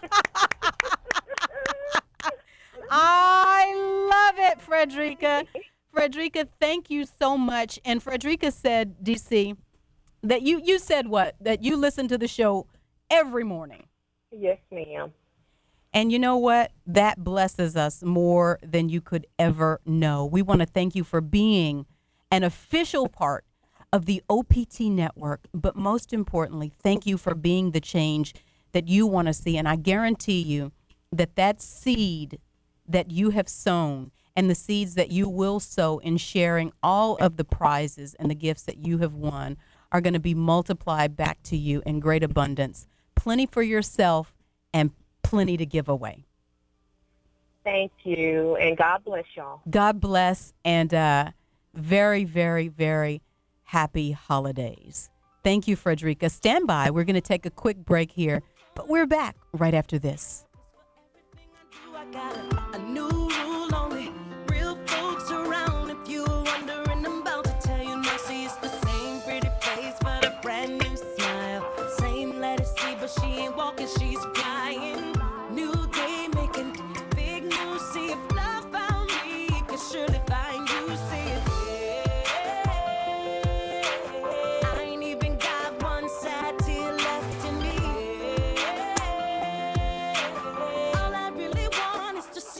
I love it, Frederica. Frederica, thank you so much. And Frederica said, D C, that you, you said what? That you listen to the show every morning. Yes, ma'am. And you know what? That blesses us more than you could ever know. We want to thank you for being an official part of the O P T network, but most importantly, thank you for being the change that you want to see. And I guarantee you that that seed that you have sown and the seeds that you will sow in sharing all of the prizes and the gifts that you have won are going to be multiplied back to you in great abundance. Plenty for yourself and plenty to give away. Thank you, and God bless y'all. God bless, and uh, very, very, very happy holidays. Thank you, Frederica. Stand by. We're going to take a quick break here, but we're back right after this. A new rule only, real folks around. If you're wondering, I'm about to tell you now. See, it's the same pretty face, but a brand new smile. Same letter C, but she ain't walking, she's flying. New day making big news. See if love found me, it can surely find you. See it. I ain't even got one sad tear left in me. All I really want is to see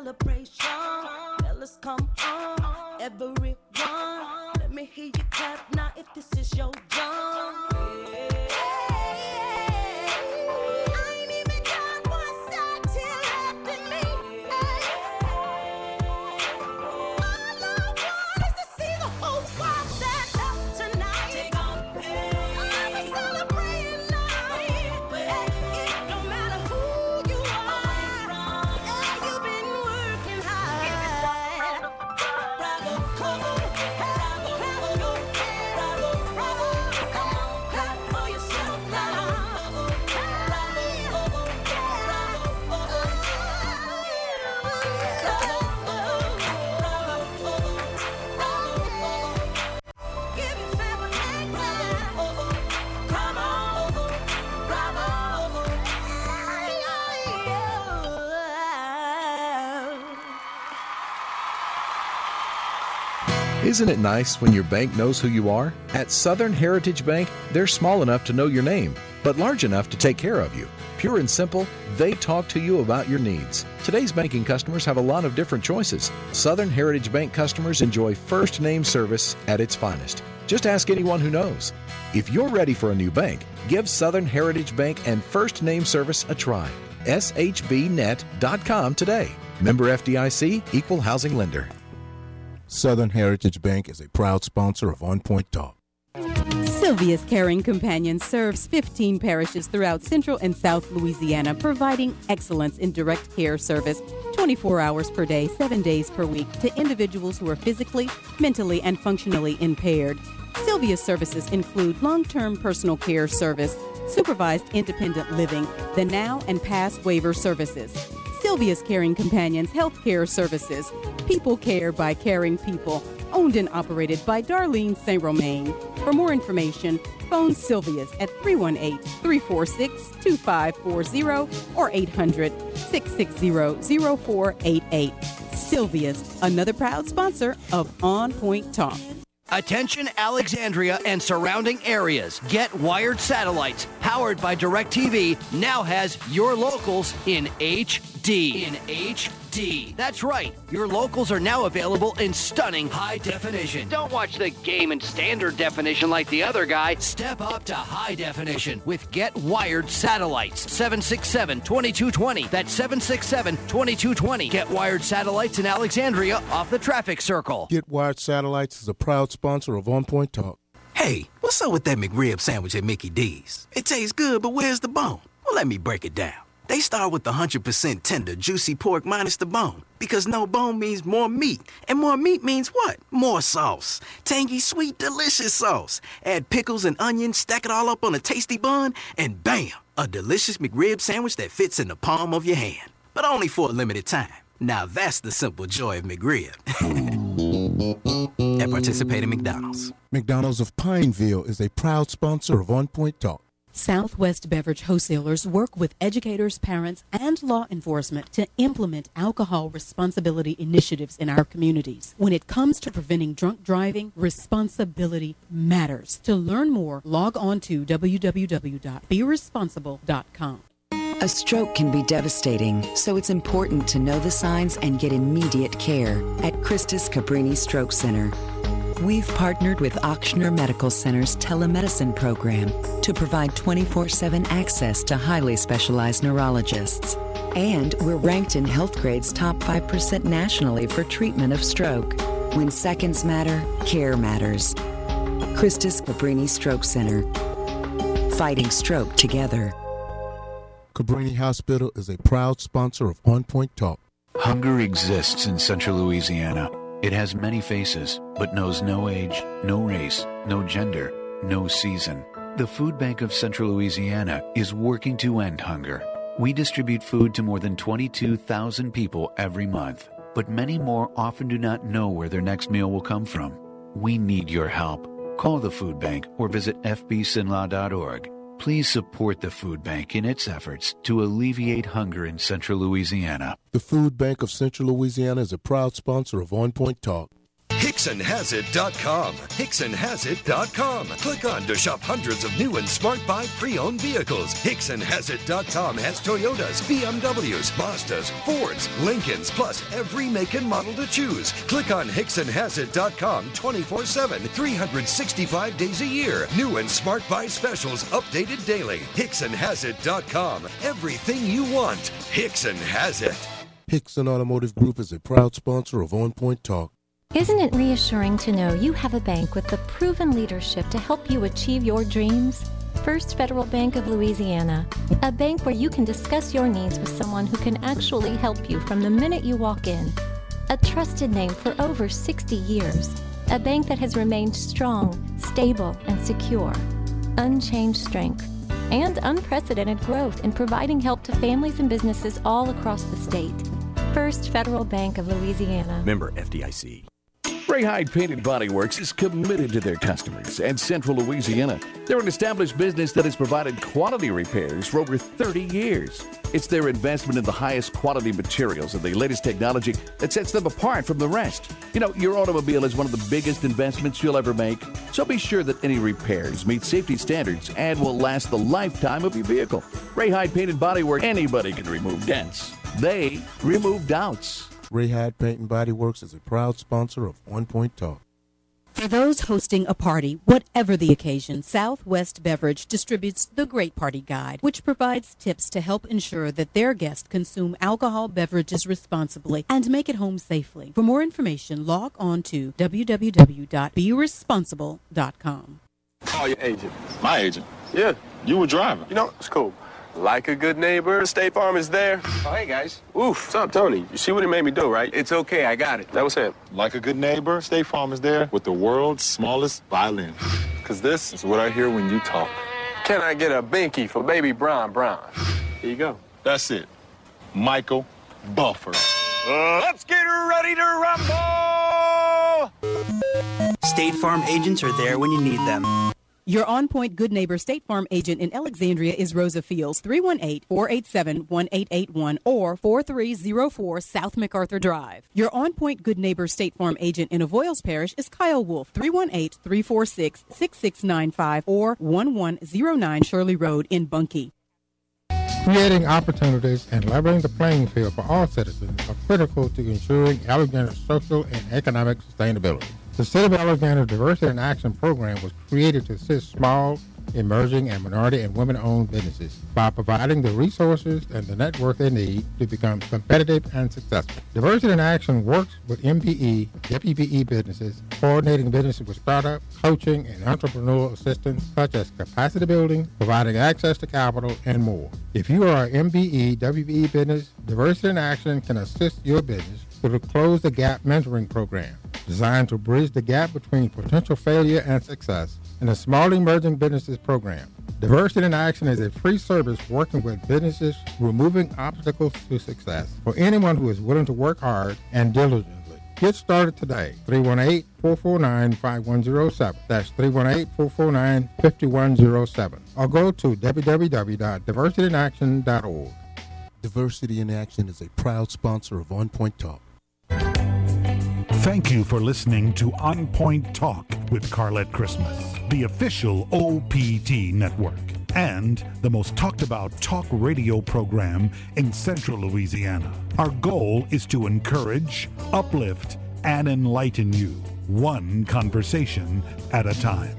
celebration. Fellas, come on, everyone. Let me hear you clap now if this is your drum. Isn't it nice when your bank knows who you are? At Southern Heritage Bank, they're small enough to know your name, but large enough to take care of you. Pure and simple, they talk to you about your needs. Today's banking customers have a lot of different choices. Southern Heritage Bank customers enjoy first name service at its finest. Just ask anyone who knows. If you're ready for a new bank, give Southern Heritage Bank and first name service a try. S H B net dot com today. Member F D I C, Equal Housing Lender. Southern Heritage Bank is a proud sponsor of On Point Talk. Sylvia's Caring Companion serves fifteen parishes throughout Central and South Louisiana, providing excellence in direct care service twenty-four hours per day, seven days per week to individuals who are physically, mentally, and functionally impaired. Sylvia's services include long-term personal care service, supervised independent living, the now and past waiver services, Sylvia's Caring Companions Healthcare Services, People Care by Caring People, owned and operated by Darlene Saint Romain. For more information, phone Sylvia's at three one eight, three four six, two five four zero or eight hundred, six six zero, zero four eight eight. Sylvia's, another proud sponsor of On Point Talk. Attention Alexandria and surrounding areas. Get Wired Satellites, powered by DirecTV, now has your locals in H D. In H D. That's right. Your locals are now available in stunning high definition. Don't watch the game in standard definition like the other guy. Step up to high definition with Get Wired Satellites. seven six seven, two two two zero. That's seven six seven, two two two zero. Get Wired Satellites in Alexandria off the traffic circle. Get Wired Satellites is a proud sponsor of On Point Talk. Hey, what's up with that McRib sandwich at Mickey D's? It tastes good, but where's the bone? Well, let me break it down. They start with the one hundred percent tender, juicy pork minus the bone. Because no bone means more meat. And more meat means what? More sauce. Tangy, sweet, delicious sauce. Add pickles and onions, stack it all up on a tasty bun, and bam! A delicious McRib sandwich that fits in the palm of your hand. But only for a limited time. Now that's the simple joy of McRib. At participating McDonald's. McDonald's of Pineville is a proud sponsor of On Point Talk. Southwest Beverage Wholesalers work with educators, parents, and law enforcement to implement alcohol responsibility initiatives in our communities. When it comes to preventing drunk driving, responsibility matters. To learn more, log on to w w w dot be responsible dot com. A stroke can be devastating, so it's important to know the signs and get immediate care at Christus Cabrini Stroke Center. We've partnered with Ochsner Medical Center's telemedicine program to provide twenty-four seven access to highly specialized neurologists. And we're ranked in Healthgrade's top five percent nationally for treatment of stroke. When seconds matter, care matters. Christus Cabrini Stroke Center. Fighting stroke together. Cabrini Hospital is a proud sponsor of On Point Talk. Hunger exists in Central Louisiana. It has many faces, but knows no age, no race, no gender, no season. The Food Bank of Central Louisiana is working to end hunger. We distribute food to more than twenty-two thousand people every month, but many more often do not know where their next meal will come from. We need your help. Call the Food Bank or visit f b s i n l a dot org. Please support the Food Bank in its efforts to alleviate hunger in Central Louisiana. The Food Bank of Central Louisiana is a proud sponsor of On Point Talk. Hicks Hickson Has It dot com. Hickson Has It dot com. Click on to shop hundreds of new and smart buy pre-owned vehicles. Hickson Has It dot com has Toyotas, B M Ws, Mazdas, Fords, Lincolns, plus every make and model to choose. Click on Hickson Has It dot com twenty-four seven, three hundred sixty-five days a year. New and smart buy specials updated daily. Hickson Has It dot com. Everything you want. Hickson has it. Hickson Automotive Group is a proud sponsor of On Point Talk. Isn't it reassuring to know you have a bank with the proven leadership to help you achieve your dreams? First Federal Bank of Louisiana, a bank where you can discuss your needs with someone who can actually help you from the minute you walk in. A trusted name for over sixty years, a bank that has remained strong, stable, and secure. Unchanged strength and unprecedented growth in providing help to families and businesses all across the state. First Federal Bank of Louisiana. Member F D I C. Ray Hyde Painted Body Works is committed to their customers and Central Louisiana. They're an established business that has provided quality repairs for over thirty years. It's their investment in the highest quality materials and the latest technology that sets them apart from the rest. You know, your automobile is one of the biggest investments you'll ever make, so be sure that any repairs meet safety standards and will last the lifetime of your vehicle. Ray Hyde Painted Body Works, anybody can remove dents. They remove doubts. Ray Hyde Paint and Body Works is a proud sponsor of On Point Talk. For those hosting a party, whatever the occasion, Southwest Beverage distributes the Great Party Guide, which provides tips to help ensure that their guests consume alcohol beverages responsibly and make it home safely. For more information, log on to w w w dot be responsible dot com. Call your agent. My agent? Yeah. You were driving. You know, it's cool. Like a good neighbor, State Farm is there. Oh, hey, guys. Oof, what's up, Tony? You see what he made me do, right? It's okay, I got it. That was him. Like a good neighbor, State Farm is there with the world's smallest violin. Because this is what I hear when you talk. Can I get a binky for baby Brown Brown? Here you go. That's it. Michael Buffer. Uh, let's get ready to rumble! State Farm agents are there when you need them. Your On Point Good Neighbor State Farm agent in Alexandria is Rosa Fields, three one eight, four eight seven, one eight eight one or four three zero four South MacArthur Drive. Your On Point Good Neighbor State Farm agent in Avoyles Parish is Kyle Wolf, three one eight, three four six, six six nine five or one one zero nine Shirley Road in Bunkie. Creating opportunities and leveling the playing field for all citizens are critical to ensuring Alexandria's social and economic sustainability. The City of Alexandria Diversity in Action program was created to assist small, emerging, and minority and women-owned businesses by providing the resources and the network they need to become competitive and successful. Diversity in Action works with M B E, W B E businesses, coordinating businesses with startup, coaching, and entrepreneurial assistance such as capacity building, providing access to capital, and more. If you are an M B E, W B E business, Diversity in Action can assist your business through the Close the Gap mentoring program, designed to bridge the gap between potential failure and success in a small emerging businesses program. Diversity in Action is a free service working with businesses removing obstacles to success for anyone who is willing to work hard and diligently. Get started today. three one eight, four four nine, five one zero seven. That's three one eight, four four nine, five one zero seven. Or go to w w w dot diversity in action dot org. Diversity in Action is a proud sponsor of On Point Talk. Thank you for listening to On Point Talk with Carlette Christmas, the official O P T network, and the most talked about talk radio program in Central Louisiana. Our goal is to encourage, uplift, and enlighten you, one conversation at a time.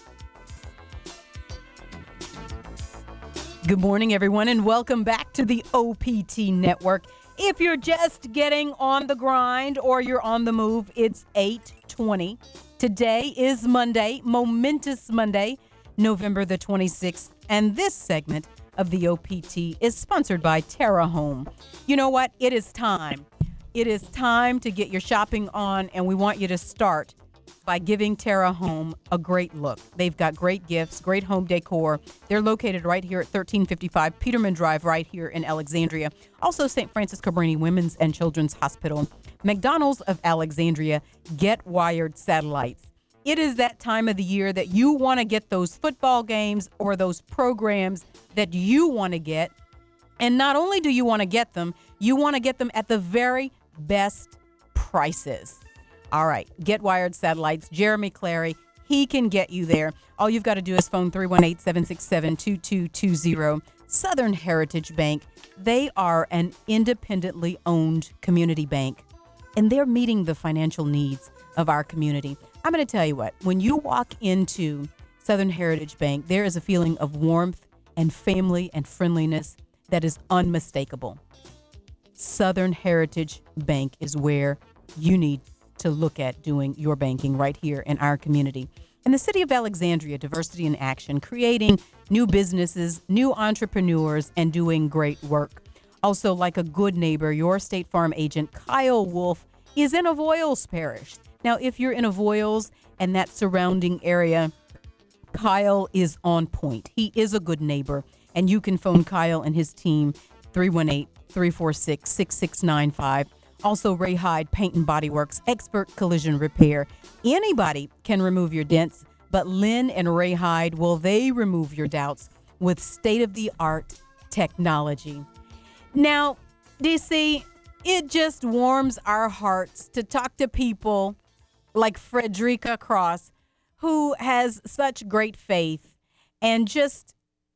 Good morning, everyone, and welcome back to the O P T network. If you're just getting on the grind or you're on the move, it's eight twenty. Today is Monday, momentous Monday, November the twenty-sixth, and this segment of the O P T is sponsored by Terra Home. You know what? It is time. It is time to get your shopping on, and we want you to start by giving Terra Home a great look. They've got great gifts, great home decor. They're located right here at thirteen fifty-five Peterman Drive, right here in Alexandria. Also, Saint Francis Cabrini Women's and Children's Hospital. McDonald's of Alexandria, Get Wired Satellites. It is that time of the year that you want to get those football games or those programs that you want to get. And not only do you want to get them, you want to get them at the very best prices. All right. Get Wired Satellites. Jeremy Clary. He can get you there. All you've got to do is phone three one eight, seven six seven, two two two zero. Southern Heritage Bank. They are an independently owned community bank, and they're meeting the financial needs of our community. I'm going to tell you what, when you walk into Southern Heritage Bank, there is a feeling of warmth and family and friendliness that is unmistakable. Southern Heritage Bank is where you need to look at doing your banking right here in our community. In the city of Alexandria, diversity in action, creating new businesses, new entrepreneurs, and doing great work. Also, like a good neighbor, your State Farm agent, Kyle Wolf, is in Avoyles Parish. Now, if you're in Avoyles and that surrounding area, Kyle is on point. He is a good neighbor, and you can phone Kyle and his team, three one eight, three four six, six six nine five. Also, Ray Hyde Paint and Body Works, expert collision repair. Anybody can remove your dents, but Lynn and Ray Hyde, will they remove your doubts with state-of-the-art technology? Now, D C, it just warms our hearts to talk to people like Frederica Cross, who has such great faith and just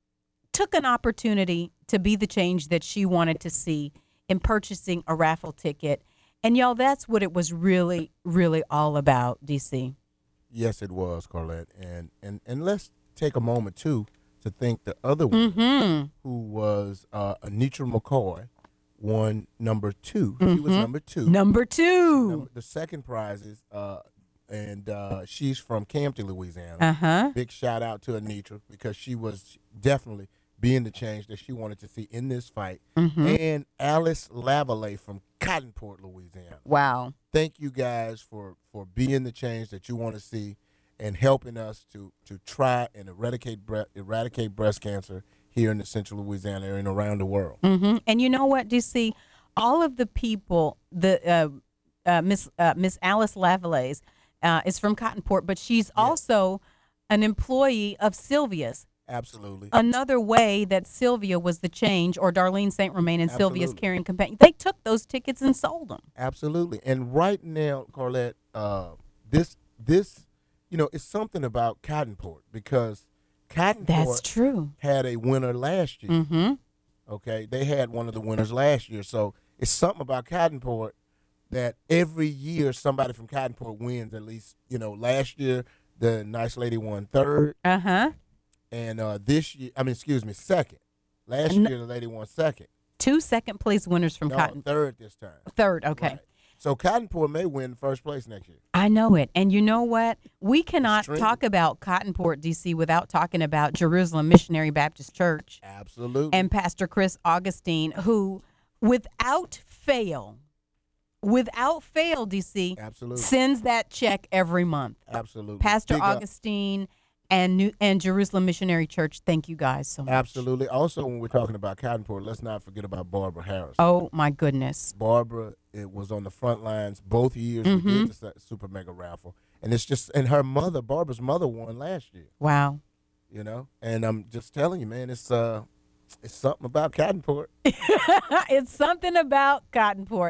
took an opportunity to be the change that she wanted to see in purchasing a raffle ticket. And y'all, that's what it was really, really all about, D C. Yes, it was, Carlette. And and and let's take a moment, too, to thank the other one, mm-hmm. who was uh, Anitra McCoy, won number two. Mm-hmm. She was number two. Number two. Number, the second prize is, uh, and uh, she's from Campton, Louisiana. Uh-huh. Big shout out to Anitra, because she was definitely being the change that she wanted to see in this fight. Mm-hmm. And Alice Lavallee from Cottonport, Louisiana. Wow. Thank you guys for, for being the change that you want to see and helping us to, to try and eradicate bre- eradicate breast cancer here in the central Louisiana area and around the world. Mm-hmm. And you know what, D C? All of the people, the uh, uh, Miss uh, Miss Alice Lavallee uh, is from Cottonport, but she's yeah. also an employee of Sylvia's. Absolutely. Another way that Sylvia was the change, or Darlene Saint Romain and Absolutely. Sylvia's Caring Companion, they took those tickets and sold them. Absolutely. And right now, Carlette, uh, this this, you know, it's something about Cottonport, because Cottonport That's true. had a winner last year. Mm-hmm. Okay, they had one of the winners last year, so it's something about Cottonport that every year somebody from Cottonport wins. At least, you know, last year the nice lady won third. Uh huh. And uh, this year, I mean, excuse me, second. Last And- year, the lady won second. Two second place winners from No, Cotton. third this time. Third, okay. Right. So Cottonport may win first place next year. I know it. And you know what? We cannot Extremely. talk about Cottonport, D C, without talking about Jerusalem Missionary Baptist Church. Absolutely. And Pastor Chris Augustine, who, without fail, without fail, D C, Absolutely. sends that check every month. Absolutely. Pastor Big up. Augustine and New, and Jerusalem Missionary Church, thank you guys so much. Absolutely. Also, when we're talking about Cottonport, let's not forget about Barbara Harris. Oh, my goodness. Barbara, it was on the front lines both years Mm-hmm. we did the Su- Super Mega Raffle. And it's just, and her mother, Barbara's mother, won last year. Wow. You know? And I'm just telling you, man, it's uh, it's something about Cottonport. It's something about Cottonport.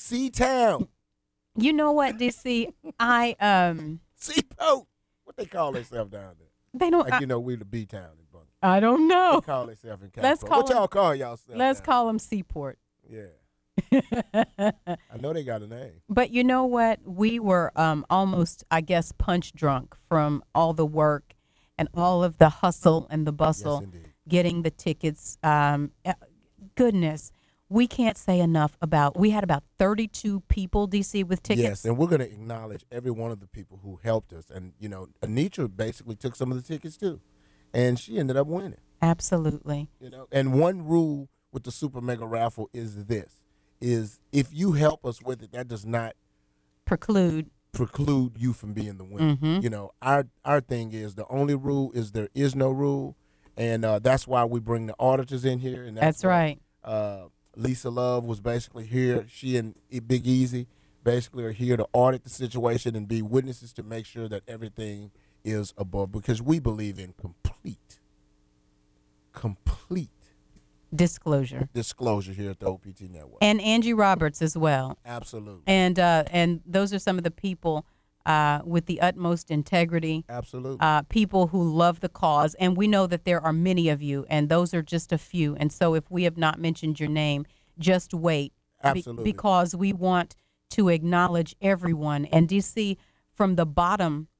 C-Town. You know what, D C? I, um... C-Pote. What they call themselves down there? They don't... Like, I, you know, we the B-Town in Bunker. I don't know. They call themselves in Cottonport. Let's call What them- y'all call y'all self Let's down call them Seaport. there? Yeah. I know they got a name. But you know what? We were um, almost, I guess, punch drunk from all the work and all of the hustle and the bustle, Yes, indeed. getting the tickets. Um, uh, goodness, we can't say enough about, we had about thirty-two people, D C, with tickets. Yes, and we're going to acknowledge every one of the people who helped us. And, you know, Anitra basically took some of the tickets, too. And she ended up winning. Absolutely. You know, and one rule with the Super Mega Raffle is this, is if you help us with it, that does not Preclude. preclude you from being the winner. Mhm. You know, our our thing is the only rule is there is no rule. And uh, that's why we bring the auditors in here. And that's, That's why, right. Uh, Lisa Love was basically here. She and Big Easy basically are here to audit the situation and be witnesses to make sure that everything is above, because we believe in complete, complete disclosure. disclosure here at the O P T Network. And Angie Roberts as well. Absolutely. And uh, and those are some of the people uh, with the utmost integrity. Absolutely. Uh, people who love the cause. And we know that there are many of you, and those are just a few. And so if we have not mentioned your name, just wait. Be- Absolutely. because we want to acknowledge everyone. And D C, from the bottom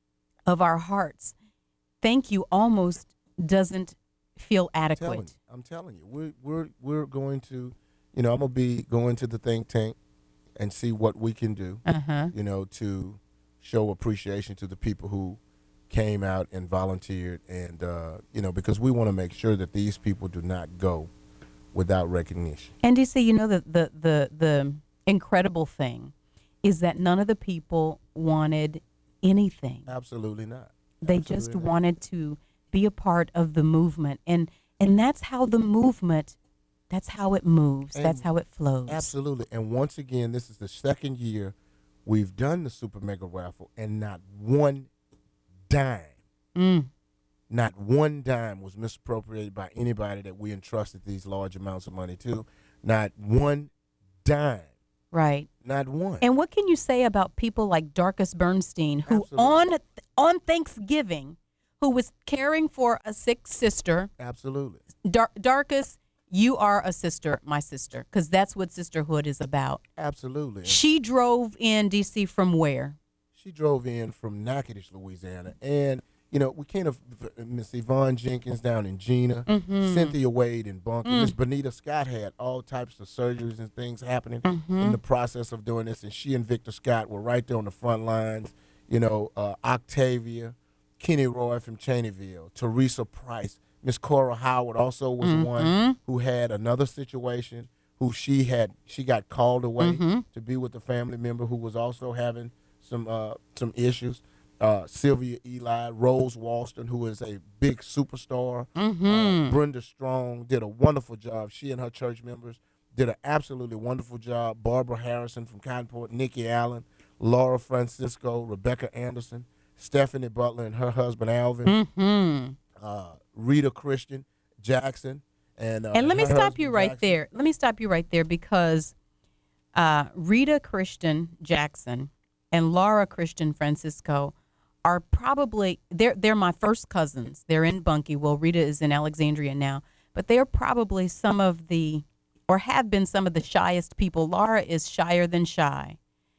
of our hearts, thank you almost doesn't feel I'm adequate. telling you, I'm telling you, we're we're we're going to, you know, I'm gonna be going to the think tank and see what we can do, Uh-huh. you know, to show appreciation to the people who came out and volunteered, and uh, you know, because we want to make sure that these people do not go without recognition. And D C, you know, the, the, the, the incredible thing is that none of the people wanted anything. Absolutely not. They Absolutely just not. wanted to be a part of the movement. And and that's how the movement, that's how it moves. And that's how it flows. Absolutely. And once again, this is the second year we've done the Super Mega Raffle, and not one dime, Mm. not one dime was misappropriated by anybody that we entrusted these large amounts of money to. Not one dime. Right. Not one. And what can you say about people like Darkus Bernstein, who on on Thanksgiving, who was caring for a sick sister? Absolutely. Dar- Darkus, you are a sister, my sister, because that's what sisterhood is about. Absolutely. She drove in, D C, from where? She drove in from Natchitoches, Louisiana, and you know we can't have Miss Yvonne Jenkins down in Gina, Mhm. Cynthia Wade in Bunker, Mm. Miss Bonita Scott had all types of surgeries and things happening Mhm. in the process of doing this, and she and Victor Scott were right there on the front lines. You know, uh, Octavia, Kenny Roy from Cheneyville, Teresa Price, Miss Cora Howard also was one Mhm. who had another situation. Who she had, she got called away Mhm. to be with a family member who was also having some uh, some issues. Uh, Sylvia Eli, Rose Walston, who is a big superstar. Mhm. Uh, Brenda Strong did a wonderful job. She and her church members did an absolutely wonderful job. Barbara Harrison from Cottonport, Nikki Allen, Laura Francisco, Rebecca Anderson, Stephanie Butler and her husband Alvin, Mhm. uh, Rita Christian Jackson, and uh, And let me her stop husband you right Jackson. there. Let me stop you right there because uh, Rita Christian Jackson and Laura Christian Francisco are probably they're they're my first cousins. They're in Bunkie. Well, Rita is in Alexandria now, but they are probably some of the or have been some of the shyest people. Laura is shyer than shy.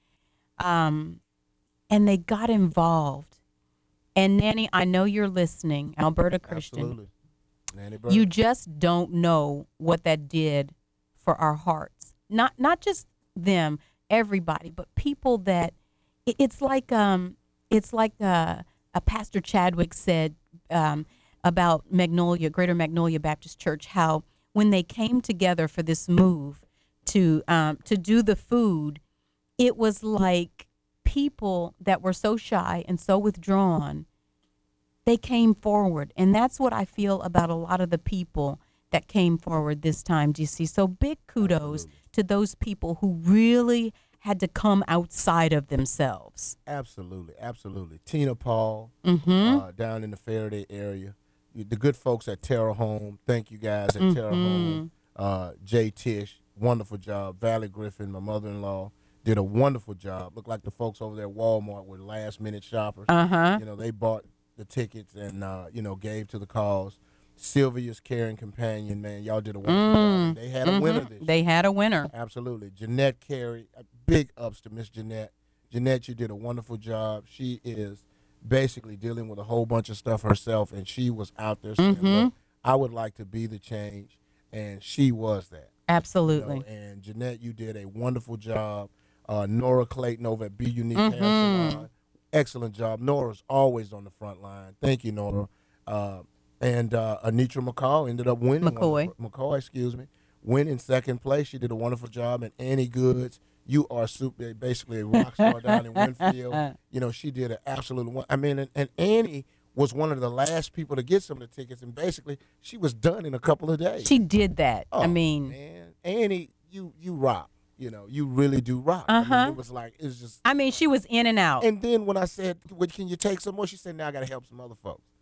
Um, and they got involved. And Nanny, I know you're listening, Alberta Christian. Absolutely. Nanny Bird. You just don't know what that did for our hearts. Not not just them, everybody, but people that it, it's like um it's like uh, a Pastor Chadwick said um, about Magnolia, Greater Magnolia Baptist Church, how when they came together for this move to um, to do the food, it was like people that were so shy and so withdrawn, they came forward. And that's what I feel about a lot of the people that came forward this time, D C. So big kudos Absolutely. to those people who really had to come outside of themselves. Absolutely, absolutely. Tina Paul, Mhm. uh, down in the Faraday area. You- The good folks at Terra Home, thank you guys at Terra Mhm. Home. Uh, Jay Tish, wonderful job. Valley Griffin, my mother-in-law, did a wonderful job. Looked like the folks over there at Walmart were last-minute shoppers. Uh-huh. You know, they bought the tickets and, uh, you know, gave to the cause. Sylvia's Caring Companion, man, y'all did a wonderful Mm. job. They had a winner Mhm. this year. They had a winner. Absolutely. Jeanette Carey, uh, big ups to Miss Jeanette. Jeanette, you did a wonderful job. She is basically dealing with a whole bunch of stuff herself, and she was out there saying, Mhm. look, I would like to be the change, and she was that. Absolutely. You know, and Jeanette, you did a wonderful job. Uh, Nora Clayton over at Be Unique Hair Mhm. Salon, excellent job. Nora's always on the front line. Thank you, Nora. Uh, and uh, Anitra McCall ended up winning. one of McCoy. the- McCoy, excuse me, win in second place. She did a wonderful job. And Annie Goods, you are super, basically a rock star down in Winfield. You know, she did an absolute one. I mean, and, and Annie was one of the last people to get some of the tickets, and basically she was done in a couple of days. She did that. I Oh, mean, man, Annie, you you rock. You know, you really do rock. I Uh-huh. mean, it was like it was just. I mean, she was in and out. And then when I said, well, "Can you take some more?" She said, "Now I got to help some other folks."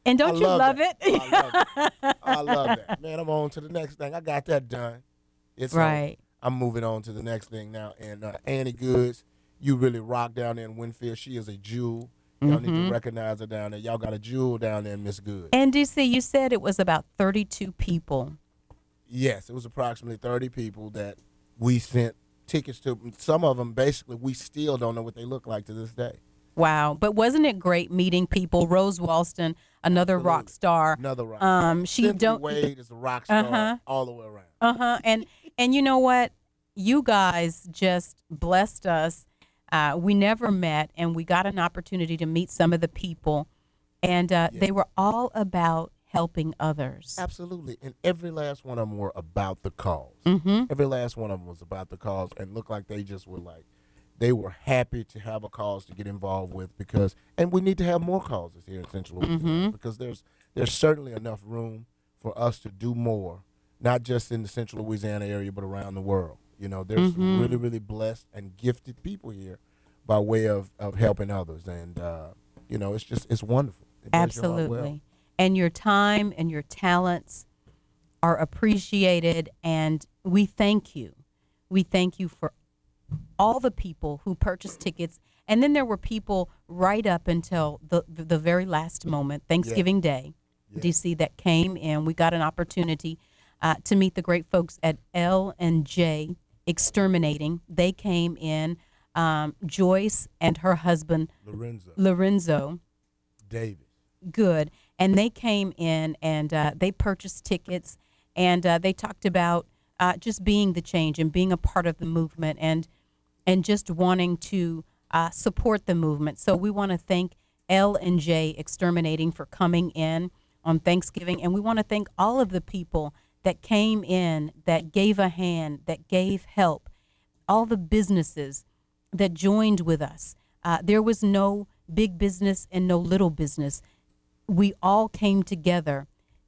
And don't I you love love that. it? I love it. I love that. Man, I'm on to the next thing. I got that done. It's Right. over. I'm moving on to the next thing now. And uh, Annie Goods, you really rock down there in Winfield. She is a jewel. Y'all need Mhm. to recognize her down there. Y'all got a jewel down there in Miss Good. And D C, you said it was about thirty-two people. Yes, it was approximately thirty people that we sent tickets to. Some of them, basically, we still don't know what they look like to this day. Wow. But wasn't it great meeting people? Rose Walston, another rock star. Another rock Um, she Cynthia don't Wade is a rock star Uh-huh. all the way around. Uh-huh. And and you know what? You guys just blessed us. Uh, we never met, and we got an opportunity to meet some of the people, and uh, they were all about helping others. Absolutely. And every last one of them were about the cause. Mhm. Every last one of them was about the cause and looked like they just were like, they were happy to have a cause to get involved with because, and we need to have more causes here in Central Louisiana Mhm. because there's there's certainly enough room for us to do more, not just in the Central Louisiana area, but around the world. You know, there's some Mhm. really, really blessed and gifted people here by way of, of helping others. And, uh, you know, it's just, it's wonderful. It does your heart well. Absolutely. And your time and your talents are appreciated, and we thank you. We thank you for all the people who purchased tickets. And then there were people right up until the the, the very last moment, Thanksgiving Day, D C, that came in. We got an opportunity uh, to meet the great folks at L and J Exterminating. They came in. Um, Joyce and her husband, Lorenzo. Lorenzo. David. Good. And they came in and uh, they purchased tickets, and uh, they talked about uh, just being the change and being a part of the movement and and just wanting to uh, support the movement. So we want to thank L and J Exterminating for coming in on Thanksgiving, and we want to thank all of the people that came in, that gave a hand, that gave help, all the businesses that joined with us. Uh, there was no big business and no little business. We all came together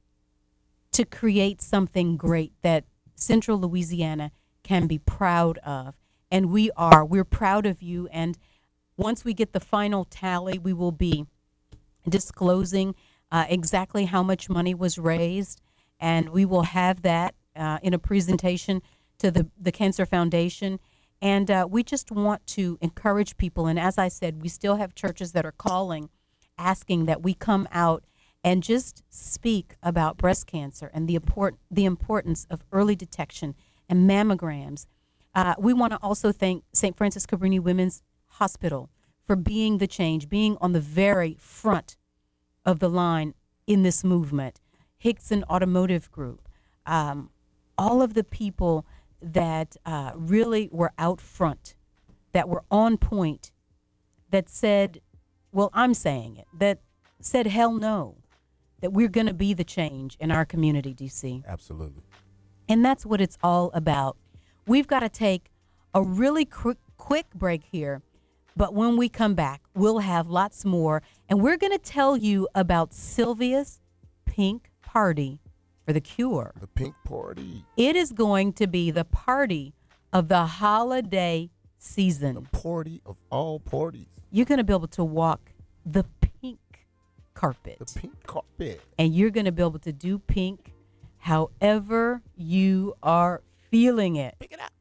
to create something great that Central Louisiana can be proud of. And we are. We're proud of you. And once we get the final tally, we will be disclosing uh, exactly how much money was raised. And we will have that uh, in a presentation to the, the Cancer Foundation. And uh, we just want to encourage people. And as I said, we still have churches that are calling, asking that we come out and just speak about breast cancer and the, import- the importance of early detection and mammograms. Uh, we want to also thank Saint Francis Cabrini Women's Hospital for being the change, being on the very front of the line in this movement. Hickson Automotive Group, um, all of the people that uh, really were out front, that were on point, that said, well, I'm saying it, that said, hell no, that we're going to be the change in our community, D C. Absolutely. And that's what it's all about. We've got to take a really quick, quick break here, but when we come back, we'll have lots more, and we're going to tell you about Sylvia's Pink Party for the Cure. The Pink Party. It is going to be the party of the holiday season. The party of all parties. You're going to be able to walk the pink carpet. The pink carpet. And you're going to be able to do pink however you are feeling it. Pick it up.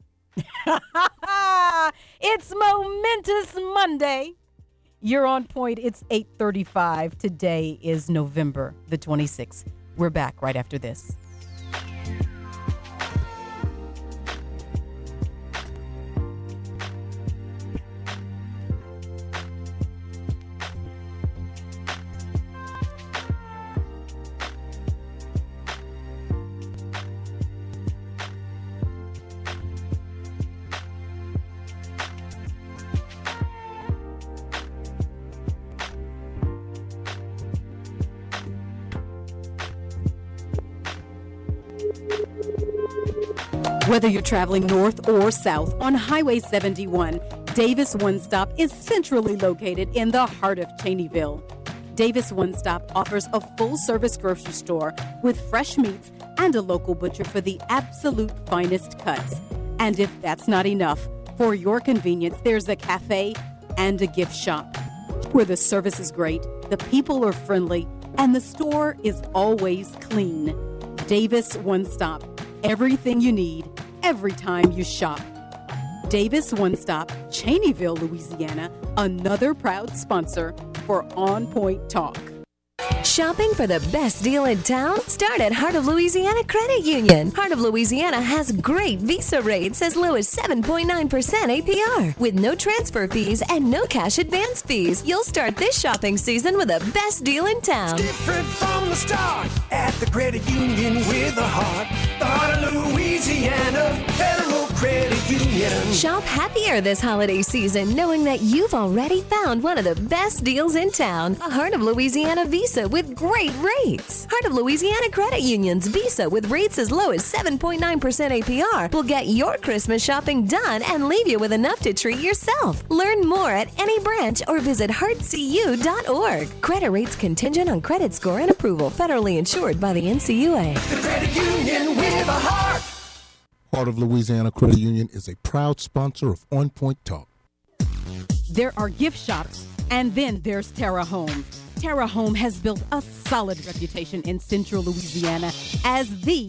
It's Momentous Monday. You're on point. It's eight thirty-five. Today is November the twenty-sixth. We're back right after this. Whether you're traveling north or south on Highway seventy-one, Davis One Stop is centrally located in the heart of Cheneyville. Davis One Stop offers a full-service grocery store with fresh meats and a local butcher for the absolute finest cuts. And if that's not enough, for your convenience, there's a cafe and a gift shop where the service is great, the people are friendly, and the store is always clean. Davis One Stop. Everything you need, every time you shop. Davis One Stop, Cheneyville, Louisiana, another proud sponsor for On Point Talk. Shopping for the best deal in town? Start at Heart of Louisiana Credit Union. Heart of Louisiana has great Visa rates as low as seven point nine percent A P R. With no transfer fees and no cash advance fees, you'll start this shopping season with the best deal in town. Different from the start at the credit union with a heart. The Heart of Louisiana Federal Credit Union. Shop happier this holiday season knowing that you've already found one of the best deals in town. A Heart of Louisiana Visa with great rates. Heart of Louisiana Credit Union's Visa with rates as low as seven point nine percent A P R will get your Christmas shopping done and leave you with enough to treat yourself. Learn more at any branch or visit heart c u dot org. Credit rates contingent on credit score and approval. Federally insured by the N C U A. The credit union with a heart. Heart of Louisiana Credit Union is a proud sponsor of On Point Talk. There are gift shops, and then there's Terra Home. Terra Home has built a solid reputation in Central Louisiana as the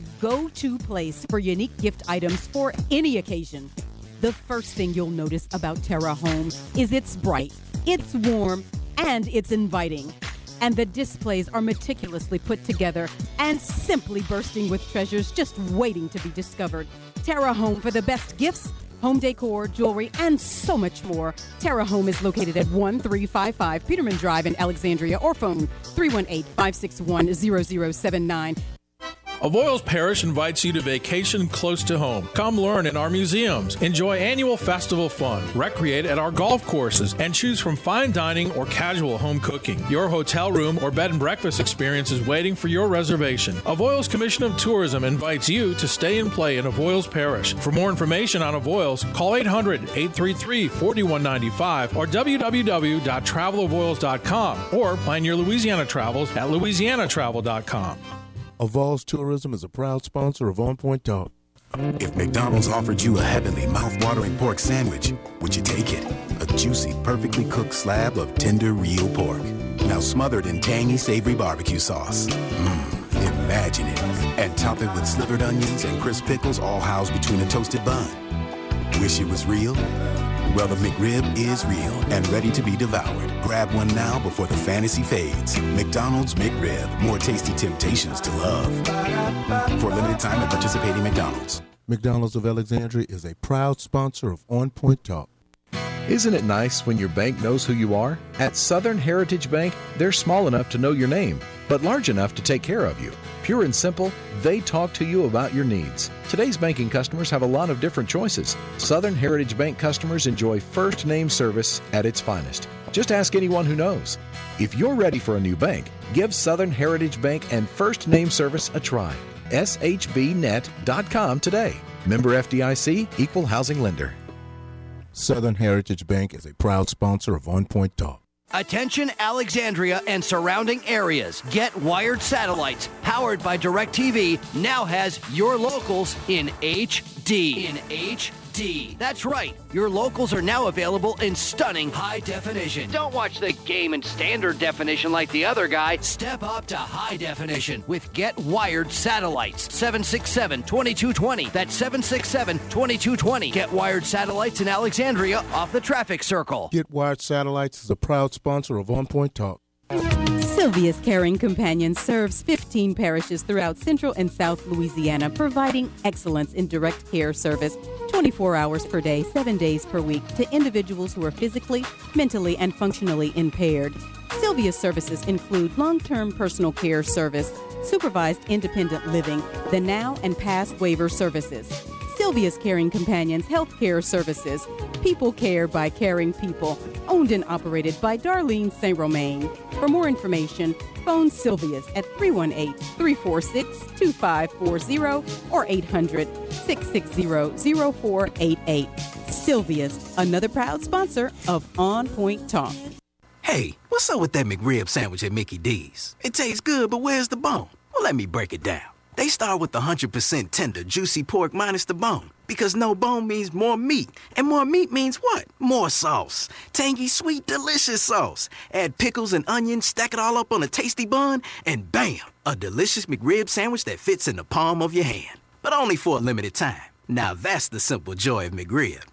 go-to place for unique gift items for any occasion. The first thing you'll notice about Terra Home is it's bright, it's warm, and it's inviting. And the displays are meticulously put together and simply bursting with treasures just waiting to be discovered. Terra Home for the best gifts, home decor, jewelry, and so much more. Terra Home is located at one three five five Peterman Drive in Alexandria, or phone three one eight, five six one, zero zero seven nine. Avoyles Parish invites you to vacation close to home. Come learn in our museums, enjoy annual festival fun, recreate at our golf courses, and choose from fine dining or casual home cooking. Your hotel room or bed and breakfast experience is waiting for your reservation. Avoyles Commission of Tourism invites you to stay and play in Avoyles Parish. For more information on Avoyles, call eight hundred, eight three three, four one nine five or w w w dot travel avoyles dot com or plan your Louisiana travels at louisiana travel dot com. Avoyles Tourism is a proud sponsor of On Point Talk. If McDonald's offered you a heavenly, mouth-watering pork sandwich, would you take it? A juicy, perfectly cooked slab of tender, real pork. Now smothered in tangy, savory barbecue sauce. Mmm, imagine it. And top it with slivered onions and crisp pickles all housed between a toasted bun. Wish it was real? Well, the McRib is real and ready to be devoured. Grab one now before the fantasy fades. McDonald's McRib. More tasty temptations to love. For a limited time at participating McDonald's. McDonald's of Alexandria is a proud sponsor of On Point Talk. Isn't it nice when your bank knows who you are? At Southern Heritage Bank, they're small enough to know your name, but large enough to take care of you. Pure and simple, they talk to you about your needs. Today's banking customers have a lot of different choices. Southern Heritage Bank customers enjoy first name service at its finest. Just ask anyone who knows. If you're ready for a new bank, give Southern Heritage Bank and first name service a try. S H B net dot com today. Member F D I C, Equal Housing Lender. Southern Heritage Bank is a proud sponsor of On Point Talk. Attention Alexandria and surrounding areas. Get Wired Satellites, powered by DirecTV, now has your locals in H D. In H D. That's right. Your locals are now available in stunning high definition. Don't watch the game in standard definition like the other guy. Step up to high definition with Get Wired Satellites. seven six seven, two two two zero. That's seven six seven, two two two zero. Get Wired Satellites in Alexandria off the traffic circle. Get Wired Satellites is a proud sponsor of On Point Talk. Sylvia's Caring Companion serves fifteen parishes throughout Central and South Louisiana, providing excellence in direct care service twenty-four hours per day, seven days per week to individuals who are physically, mentally, and functionally impaired. Sylvia's services include long-term personal care service, supervised independent living, the now and past waiver services, Sylvia's Caring Companions Health Care Services, People Care by Caring People, owned and operated by Darlene Saint Romain. For more information, phone Sylvia's at three one eight, three four six, two five four zero or eight hundred, six six zero, zero four eight eight. Sylvia's, another proud sponsor of On Point Talk. Hey, what's up with that McRib sandwich at Mickey D's? It tastes good, but where's the bone? Well, let me break it down. They start with the one hundred percent tender, juicy pork minus the bone. Because no bone means more meat. And more meat means what? More sauce. Tangy, sweet, delicious sauce. Add pickles and onions, stack it all up on a tasty bun, and bam, a delicious McRib sandwich that fits in the palm of your hand. But only for a limited time. Now that's the simple joy of McRib.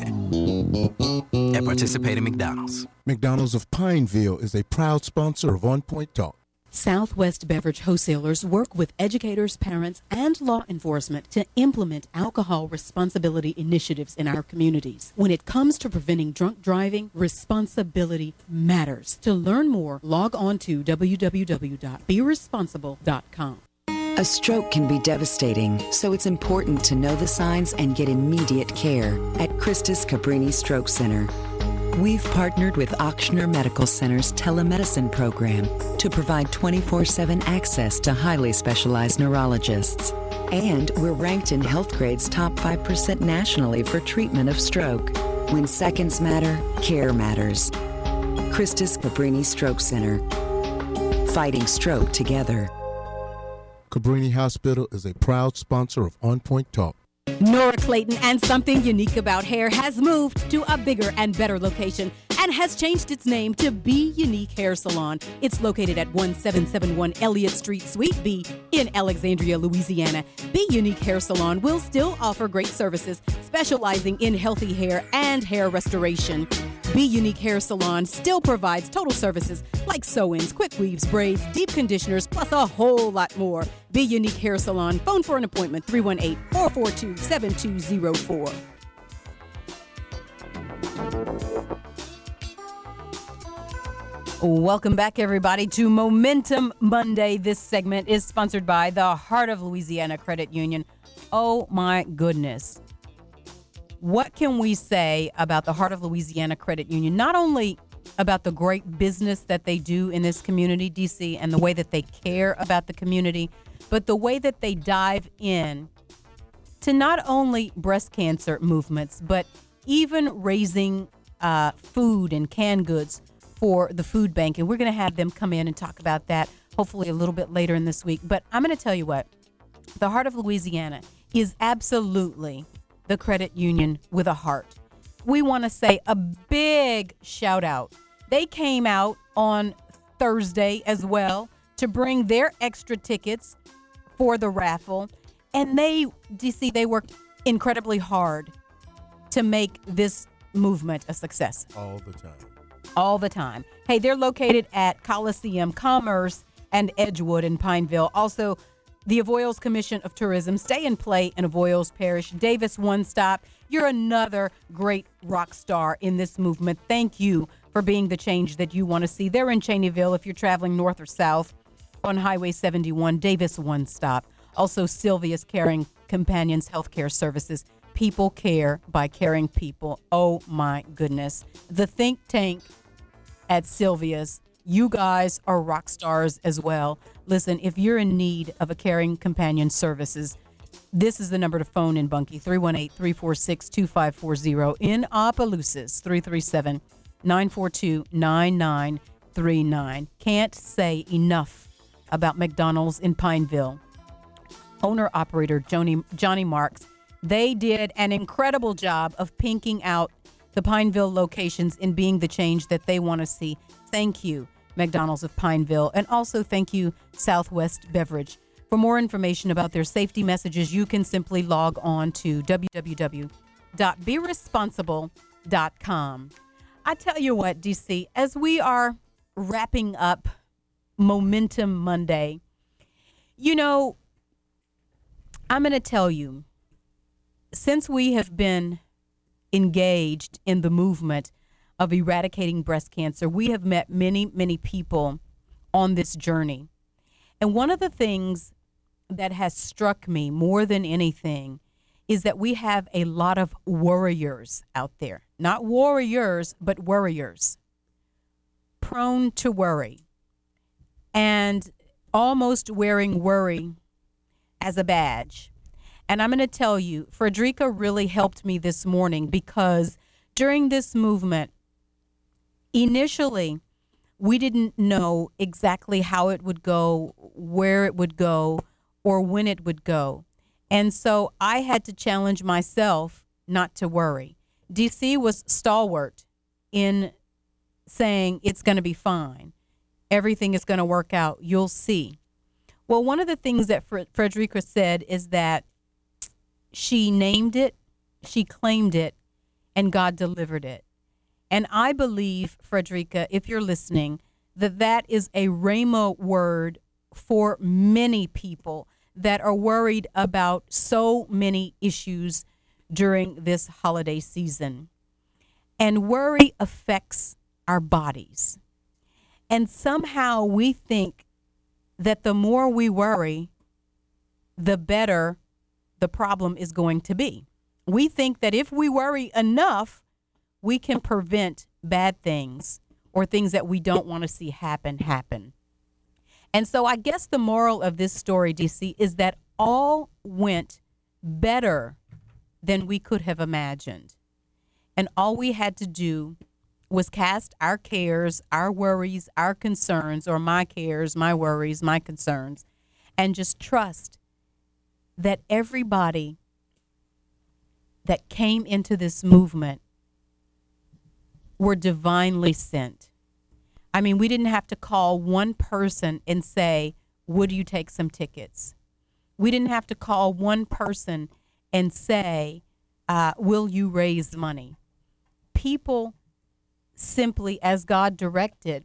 At participating McDonald's. McDonald's of Pineville is a proud sponsor of On Point Talk. Southwest Beverage Wholesalers work with educators, parents, and law enforcement to implement alcohol responsibility initiatives in our communities. When it comes to preventing drunk driving, responsibility matters. To learn more, log on to w w w dot be responsible dot com. A stroke can be devastating, so it's important to know the signs and get immediate care at Christus Cabrini Stroke Center. We've partnered with Ochsner Medical Center's telemedicine program to provide twenty-four seven access to highly specialized neurologists. And we're ranked in HealthGrade's top five percent nationally for treatment of stroke. When seconds matter, care matters. Christus Cabrini Stroke Center. Fighting stroke together. Cabrini Hospital is a proud sponsor of On Point Talk. Nora Clayton and Something Unique About Hair has moved to a bigger and better location and has changed its name to Be Unique Hair Salon. It's located at one seven seven one Elliott Street, Suite B in Alexandria, Louisiana. Be Unique Hair Salon will still offer great services, specializing in healthy hair and hair restoration. Be Unique Hair Salon still provides total services like sew-ins, quick weaves, braids, deep conditioners, plus a whole lot more. Be Unique Hair Salon. Phone for an appointment, three one eight, four four two, seven two zero four. Welcome back, everybody, to Momentum Monday. This segment is sponsored by the Heart of Louisiana Credit Union. Oh, my goodness. What can we say about the Heart of Louisiana Credit Union? Not only about the great business that they do in this community, D C, and the way that they care about the community, but the way that they dive in to not only breast cancer movements, but even raising uh, food and canned goods for the food bank. And we're going to have them come in and talk about that hopefully a little bit later in this week. But I'm going to tell you what, the Heart of Louisiana is absolutely the credit union with a heart. We want to say a big shout out. They came out on Thursday as well to bring their extra tickets for the raffle. And they, D C, they worked incredibly hard to make this movement a success. All the time. All the time. Hey, they're located at Coliseum Commerce and Edgewood in Pineville. Also, the Avoyelles Commission of Tourism. Stay and play in Avoyelles Parish. Davis One Stop. You're another great rock star in this movement. Thank you for being the change that you want to see. They're in Cheneyville if you're traveling north or south on Highway seventy-one. Davis One Stop. Also, Sylvia's Caring Companions Healthcare Services. People care by caring people. Oh, my goodness. The think tank at Sylvia's. You guys are rock stars as well. Listen, if you're in need of a caring companion services, this is the number to phone in Bunkie, three one eight, three four six, two five four zero. In Opelousas, three three seven, nine four two, nine nine three nine. Can't say enough about McDonald's in Pineville. Owner-operator Johnny, Johnny Marks, they did an incredible job of pinking out the Pineville locations and being the change that they want to see. Thank you, McDonald's of Pineville. And also thank you, Southwest Beverage. For more information about their safety messages, you can simply log on to w w w dot be responsible dot com. I tell you what, D C, as we are wrapping up Momentum Monday, you know, I'm going to tell you, since we have been engaged in the movement of eradicating breast cancer, we have met many, many people on this journey. And one of the things that has struck me more than anything is that we have a lot of worriers out there. Not warriors, but worriers. Prone to worry. And almost wearing worry as a badge. And I'm going to tell you, Frederica really helped me this morning because during this movement, initially, we didn't know exactly how it would go, where it would go, or when it would go. And so I had to challenge myself not to worry. D C was stalwart in saying it's going to be fine. Everything is going to work out. You'll see. Well, one of the things that Fre- Frederica said is that she named it, she claimed it, and God delivered it. And I believe, Frederica, if you're listening, that that is a rhema word for many people that are worried about so many issues during this holiday season. And worry affects our bodies. And somehow we think that the more we worry, the better the problem is going to be. We think that if we worry enough, we can prevent bad things or things that we don't want to see happen, happen. And so I guess the moral of this story, D C, is that all went better than we could have imagined. And all we had to do was cast our cares, our worries, our concerns, or my cares, my worries, my concerns, and just trust that everybody that came into this movement were divinely sent. I mean, we didn't have to call one person and say, would you take some tickets? We didn't have to call one person and say, uh, will you raise money? People simply, as God directed,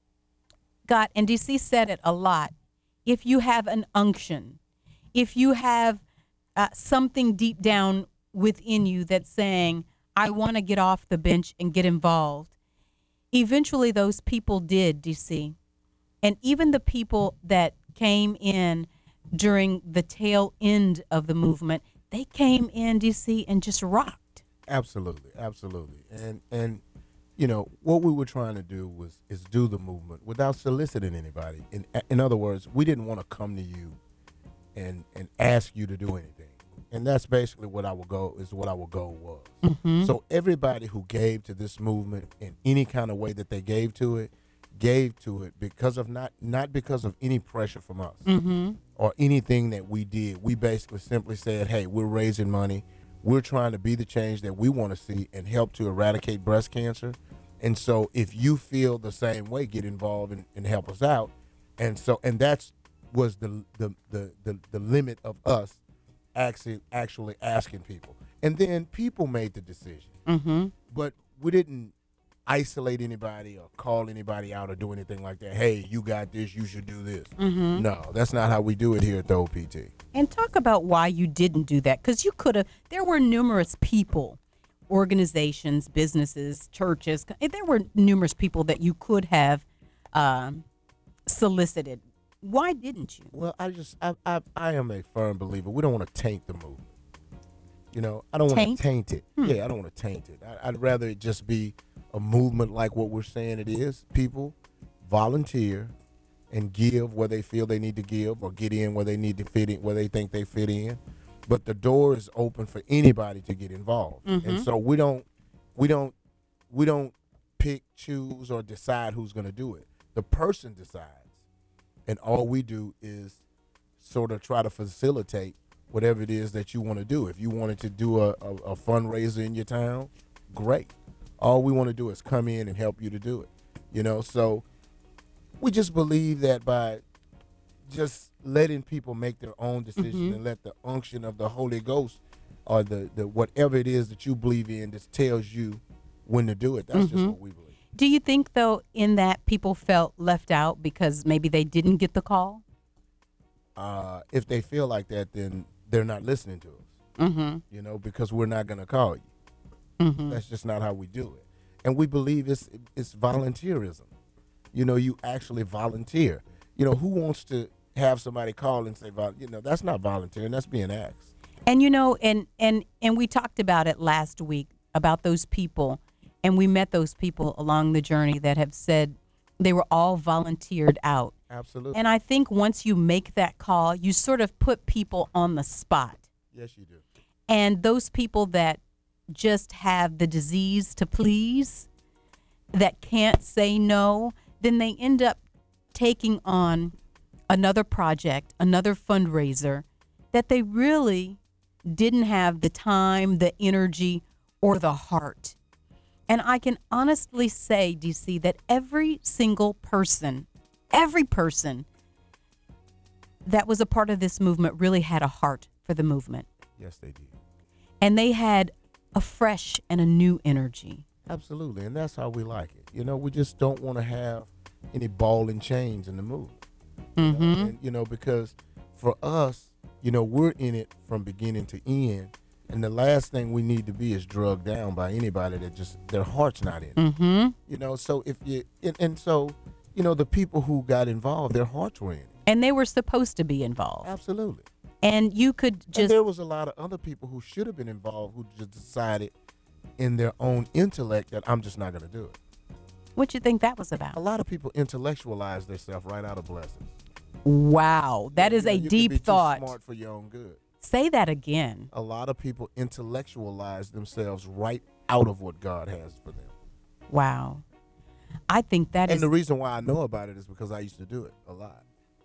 God, and D C said it a lot, if you have an unction, if you have uh, something deep down within you that's saying, I want to get off the bench and get involved, eventually those people did, D C. And even the people that came in during the tail end of the movement, they came in, D C, and just rocked. Absolutely, absolutely. And, and you know, what we were trying to do was is do the movement without soliciting anybody. In, in other words, we didn't want to come to you and, and ask you to do anything. And that's basically what our goal is, what our goal was. Mm-hmm. So everybody who gave to this movement in any kind of way that they gave to it, gave to it because of not not because of any pressure from us Mm-hmm. or anything that we did. We basically simply said, hey, we're raising money. We're trying to be the change that we want to see and help to eradicate breast cancer. And so if you feel the same way, get involved and, and help us out. And so and that's was the the the the, the limit of us actually actually asking people. And then people made the decision. Mm-hmm. But we didn't isolate anybody or call anybody out or do anything like that. Hey, you got this, you should do this. Mm-hmm. No, that's not how we do it here at the O P T. And talk about why you didn't do that, because you could have. There were numerous people, organizations, businesses, churches. There were numerous people that you could have um, solicited. Why didn't you? Well, I just I I, I am a firm believer. We don't want to taint the movement. You know, I don't want Taint? to taint it. Hmm. Yeah, I don't want to taint it. I, I'd rather it just be a movement like what we're saying it is. People volunteer and give where they feel they need to give, or get in where they need to fit in, where they think they fit in. But the door is open for anybody to get involved. Mhm. And so we don't we don't we don't pick, choose, or decide who's going to do it. The person decides. And all we do is sort of try to facilitate whatever it is that you want to do. If you wanted to do a, a, a fundraiser in your town, great. All we want to do is come in and help you to do it. You know, so we just believe that by just letting people make their own decisions Mhm. and let the unction of the Holy Ghost or the, the whatever it is that you believe in just tells you when to do it. That's just Mhm. what we believe. Do you think, though, in that people felt left out because maybe they didn't get the call? Uh, if they feel like that, then they're not listening to us. Mm-hmm. You know, because we're not going to call you. Mm-hmm. That's just not how we do it. And we believe it's it's volunteerism. You know, you actually volunteer. You know, who wants to have somebody call and say, vol- you know, that's not volunteering, that's being asked. And, you know, and, and, and we talked about it last week, about those people, and we met those people along the journey that have said they were all volunteered out. Absolutely. And I think once you make that call, you sort of put people on the spot. Yes, you do. And those people that just have the disease to please, that can't say no, then they end up taking on another project, another fundraiser that they really didn't have the time, the energy, or the heart. And I can honestly say, D C, that every single person, every person that was a part of this movement really had a heart for the movement. Yes, they did. And they had a fresh and a new energy. Absolutely, and that's how we like it. You know, we just don't want to have any ball and chains in the movement. Mm-hmm. You know? And, you know, because for us, you know, we're in it from beginning to end, and the last thing we need to be is drugged down by anybody that just their heart's not in it. Mm-hmm. You know, so if you and, and so, you know, the people who got involved, their hearts were in it. And they were supposed to be involved. Absolutely. And you could just. And there was a lot of other people who should have been involved who just decided in their own intellect that I'm just not going to do it. What you think that was about? A lot of people intellectualize themselves right out of blessings. Wow, that you is know, a you deep can be thought. Too smart for your own good. Say that again. A lot of people intellectualize themselves right out of what God has for them. Wow, I think that and is. the reason why I know about it is because I used to do it a lot.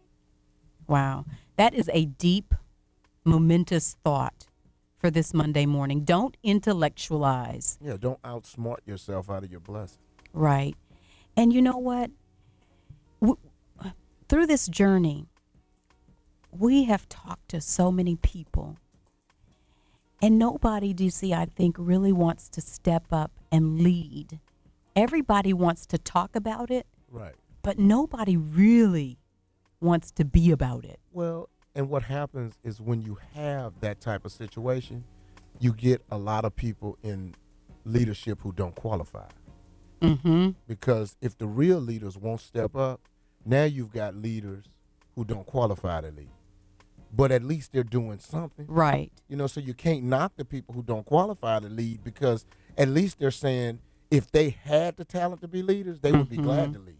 Wow, that is a deep, momentous thought for this Monday morning. Don't intellectualize. Yeah, don't outsmart yourself out of your blessing. Right. And you know what? W- through this journey, we have talked to so many people. And nobody, D C, I think, really wants to step up and lead. Everybody wants to talk about it. Right. But nobody really wants to be about it. Well, and what happens is when you have that type of situation, you get a lot of people in leadership who don't qualify. Mm-hmm. Because if the real leaders won't step up, now you've got leaders who don't qualify to lead. But at least they're doing something. Right. You know, so you can't knock the people who don't qualify to lead because at least they're saying if they had the talent to be leaders, they would be Mm-hmm. glad to lead.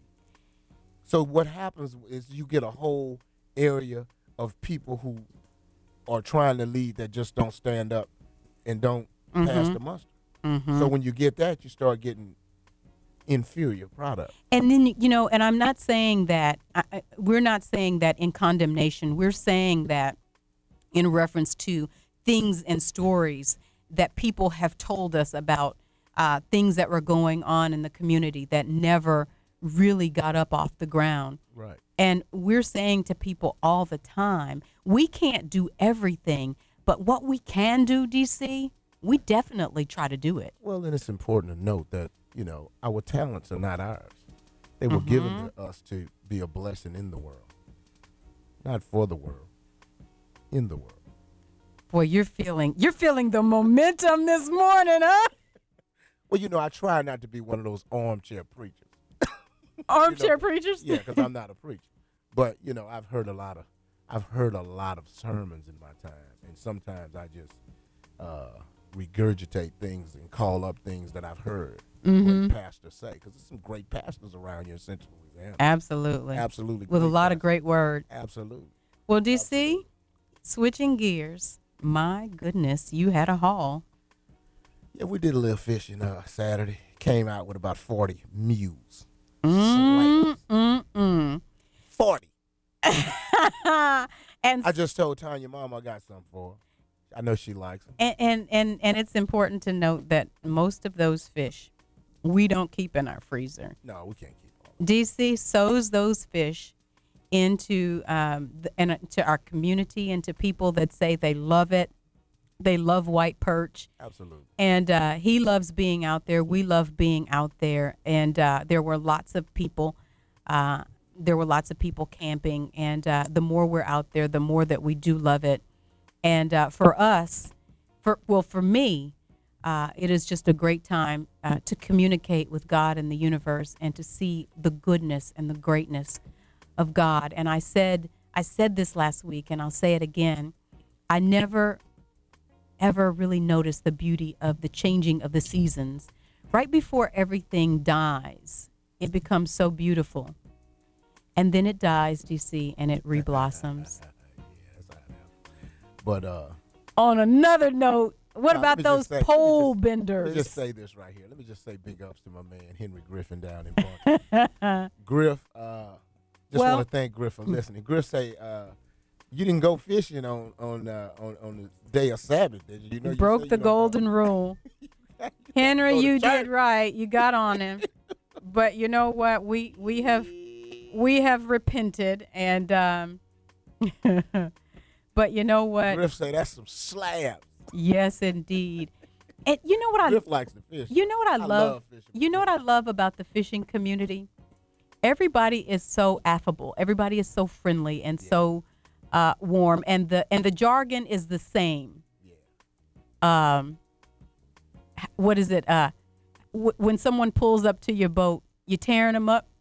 So what happens is you get a whole area of people who are trying to lead that just don't stand up and don't Mm-hmm. pass the muster. Mm-hmm. So when you get that, you start getting inferior product. And then, you know, and I'm not saying that, I, I- we're not saying that in condemnation. We're saying that in reference to things and stories that people have told us about uh, things that were going on in the community that never really got up off the ground. Right. And we're saying to people all the time, we can't do everything, but what we can do, D C, we definitely try to do it. Well, then it's important to note that, you know, our talents are not ours. They were Mhm. given to us to be a blessing in the world. Not for the world, in the world. Boy, you're feeling you're feeling the momentum this morning, huh? Well, you know, I try not to be one of those armchair preachers. Armchair You know, preachers? Yeah, because I'm not a preacher. But, you know, I've heard a lot of I've heard a lot of sermons in my time. And sometimes I just uh, regurgitate things and call up things that I've heard Mhm. what pastors say. Because there's some great pastors around here in Central Louisiana. Absolutely. Absolutely. With a great lot of pastors. great words. Absolutely. Well, D C, switching gears, my goodness, you had a haul. Yeah, we did a little fishing uh, Saturday. Came out with about forty mules. Mm, mm, mm. forty. and I just told Tanya, Mom, I got something for her. I know she likes them. And, and and and it's important to note that most of those fish we don't keep in our freezer. No, we can't keep them. D C sows those fish into um the, and uh, to our community and to people that say they love it. They love white perch. Absolutely. And uh, he loves being out there. We love being out there. And uh, there were lots of people. Uh, there were lots of people camping. And uh, the more we're out there, the more that we do love it. And uh, for us, for well, for me, uh, it is just a great time uh, to communicate with God and the universe and to see the goodness and the greatness of God. And I said, I said this last week, and I'll say it again. I never ever really noticed the beauty of the changing of the seasons. Right before everything dies, it becomes so beautiful. And then it dies, D C, and it reblossoms. But uh, on another note, what uh, about let me those just say- pole let me just- benders? Let me just say this right here. Let me just say big ups to my man Henry Griffin down in Park. Griff, uh, just Well- want to thank Griff for listening. Griff say uh, You didn't go fishing on on uh, on on the day of Sabbath, did you? You know, you Broke said the you don't golden rule. Henry, go to you church. did right. You got on him. But you know what? We we have we have repented, and um, but you know what? Griff say that's some slabs. Yes, indeed. And you know what I Griff likes to fish. You know what I, I love? love fishing. You know what I love about the fishing community? Everybody is so affable. Everybody is so friendly and so uh, warm, and the and the jargon is the same. Yeah. Um. What is it? Uh, w- when someone pulls up to your boat, you tearing them up.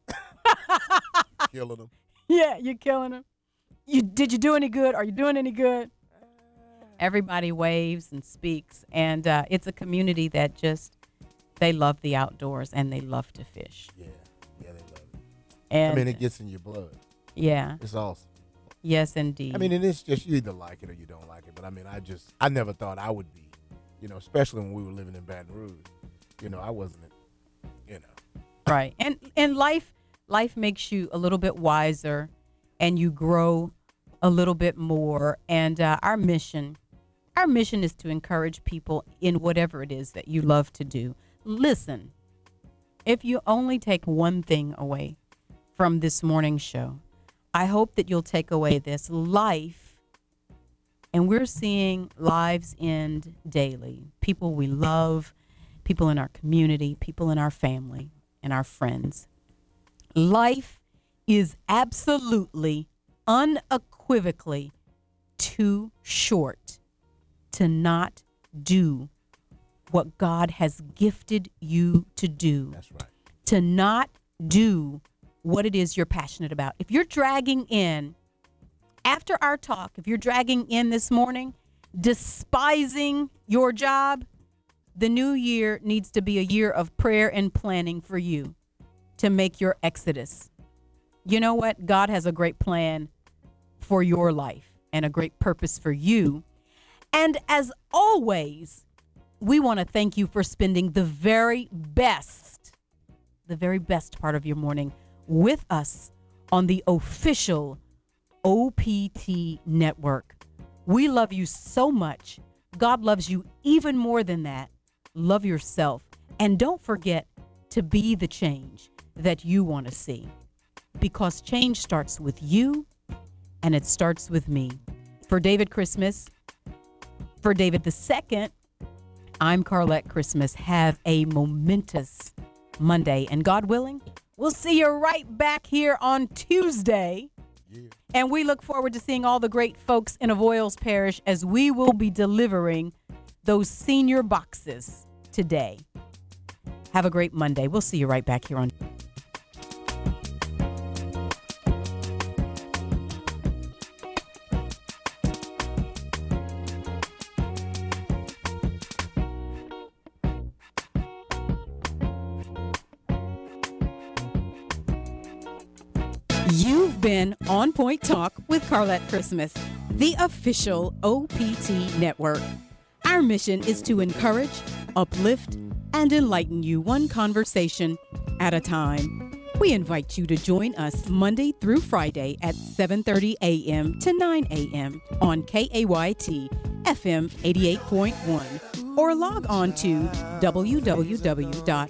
Killing them. Yeah, you're killing them. You did you do any good? Are you doing any good? Everybody waves and speaks, and uh, it's a community that just they love the outdoors and they love to fish. Yeah, yeah, they love it. And I mean, it gets in your blood. Yeah, it's awesome. Yes, indeed. I mean, and it's just you either like it or you don't like it. But I mean, I just I never thought I would be, you know, especially when we were living in Baton Rouge. You know, I wasn't, you know. Right, and and life life makes you a little bit wiser, and you grow a little bit more. And uh, our mission. Our mission is to encourage people in whatever it is that you love to do. Listen, if you only take one thing away from this morning's show, I hope that you'll take away this life. And we're seeing lives end daily. People we love, people in our community, people in our family, and our friends. Life is absolutely, unequivocally too short to not do what God has gifted you to do. That's right. To not do what it is you're passionate about. If you're dragging in, after our talk, if you're dragging in this morning, despising your job, the new year needs to be a year of prayer and planning for you to make your exodus. You know what? God has a great plan for your life and a great purpose for you. And as always, we want to thank you for spending the very best, the very best part of your morning with us on the official O P T network. We love you so much. God loves you even more than that. Love yourself. And don't forget to be the change that you want to see. Because change starts with you, and it starts with me. For David Christmas, for David the Second, I'm Carlette Christmas. Have a momentous Monday. And God willing, we'll see you right back here on Tuesday. Yeah. And we look forward to seeing all the great folks in Avoyles Parish as we will be delivering those senior boxes today. Have a great Monday. We'll see you right back here on You've been On Point Talk with Carlette Christmas, the official O P T network. Our mission is to encourage, uplift, and enlighten you one conversation at a time. We invite you to join us Monday through Friday at seven thirty a.m. to nine a.m. on K A Y T F M eighty-eight point one or log on to w w w dot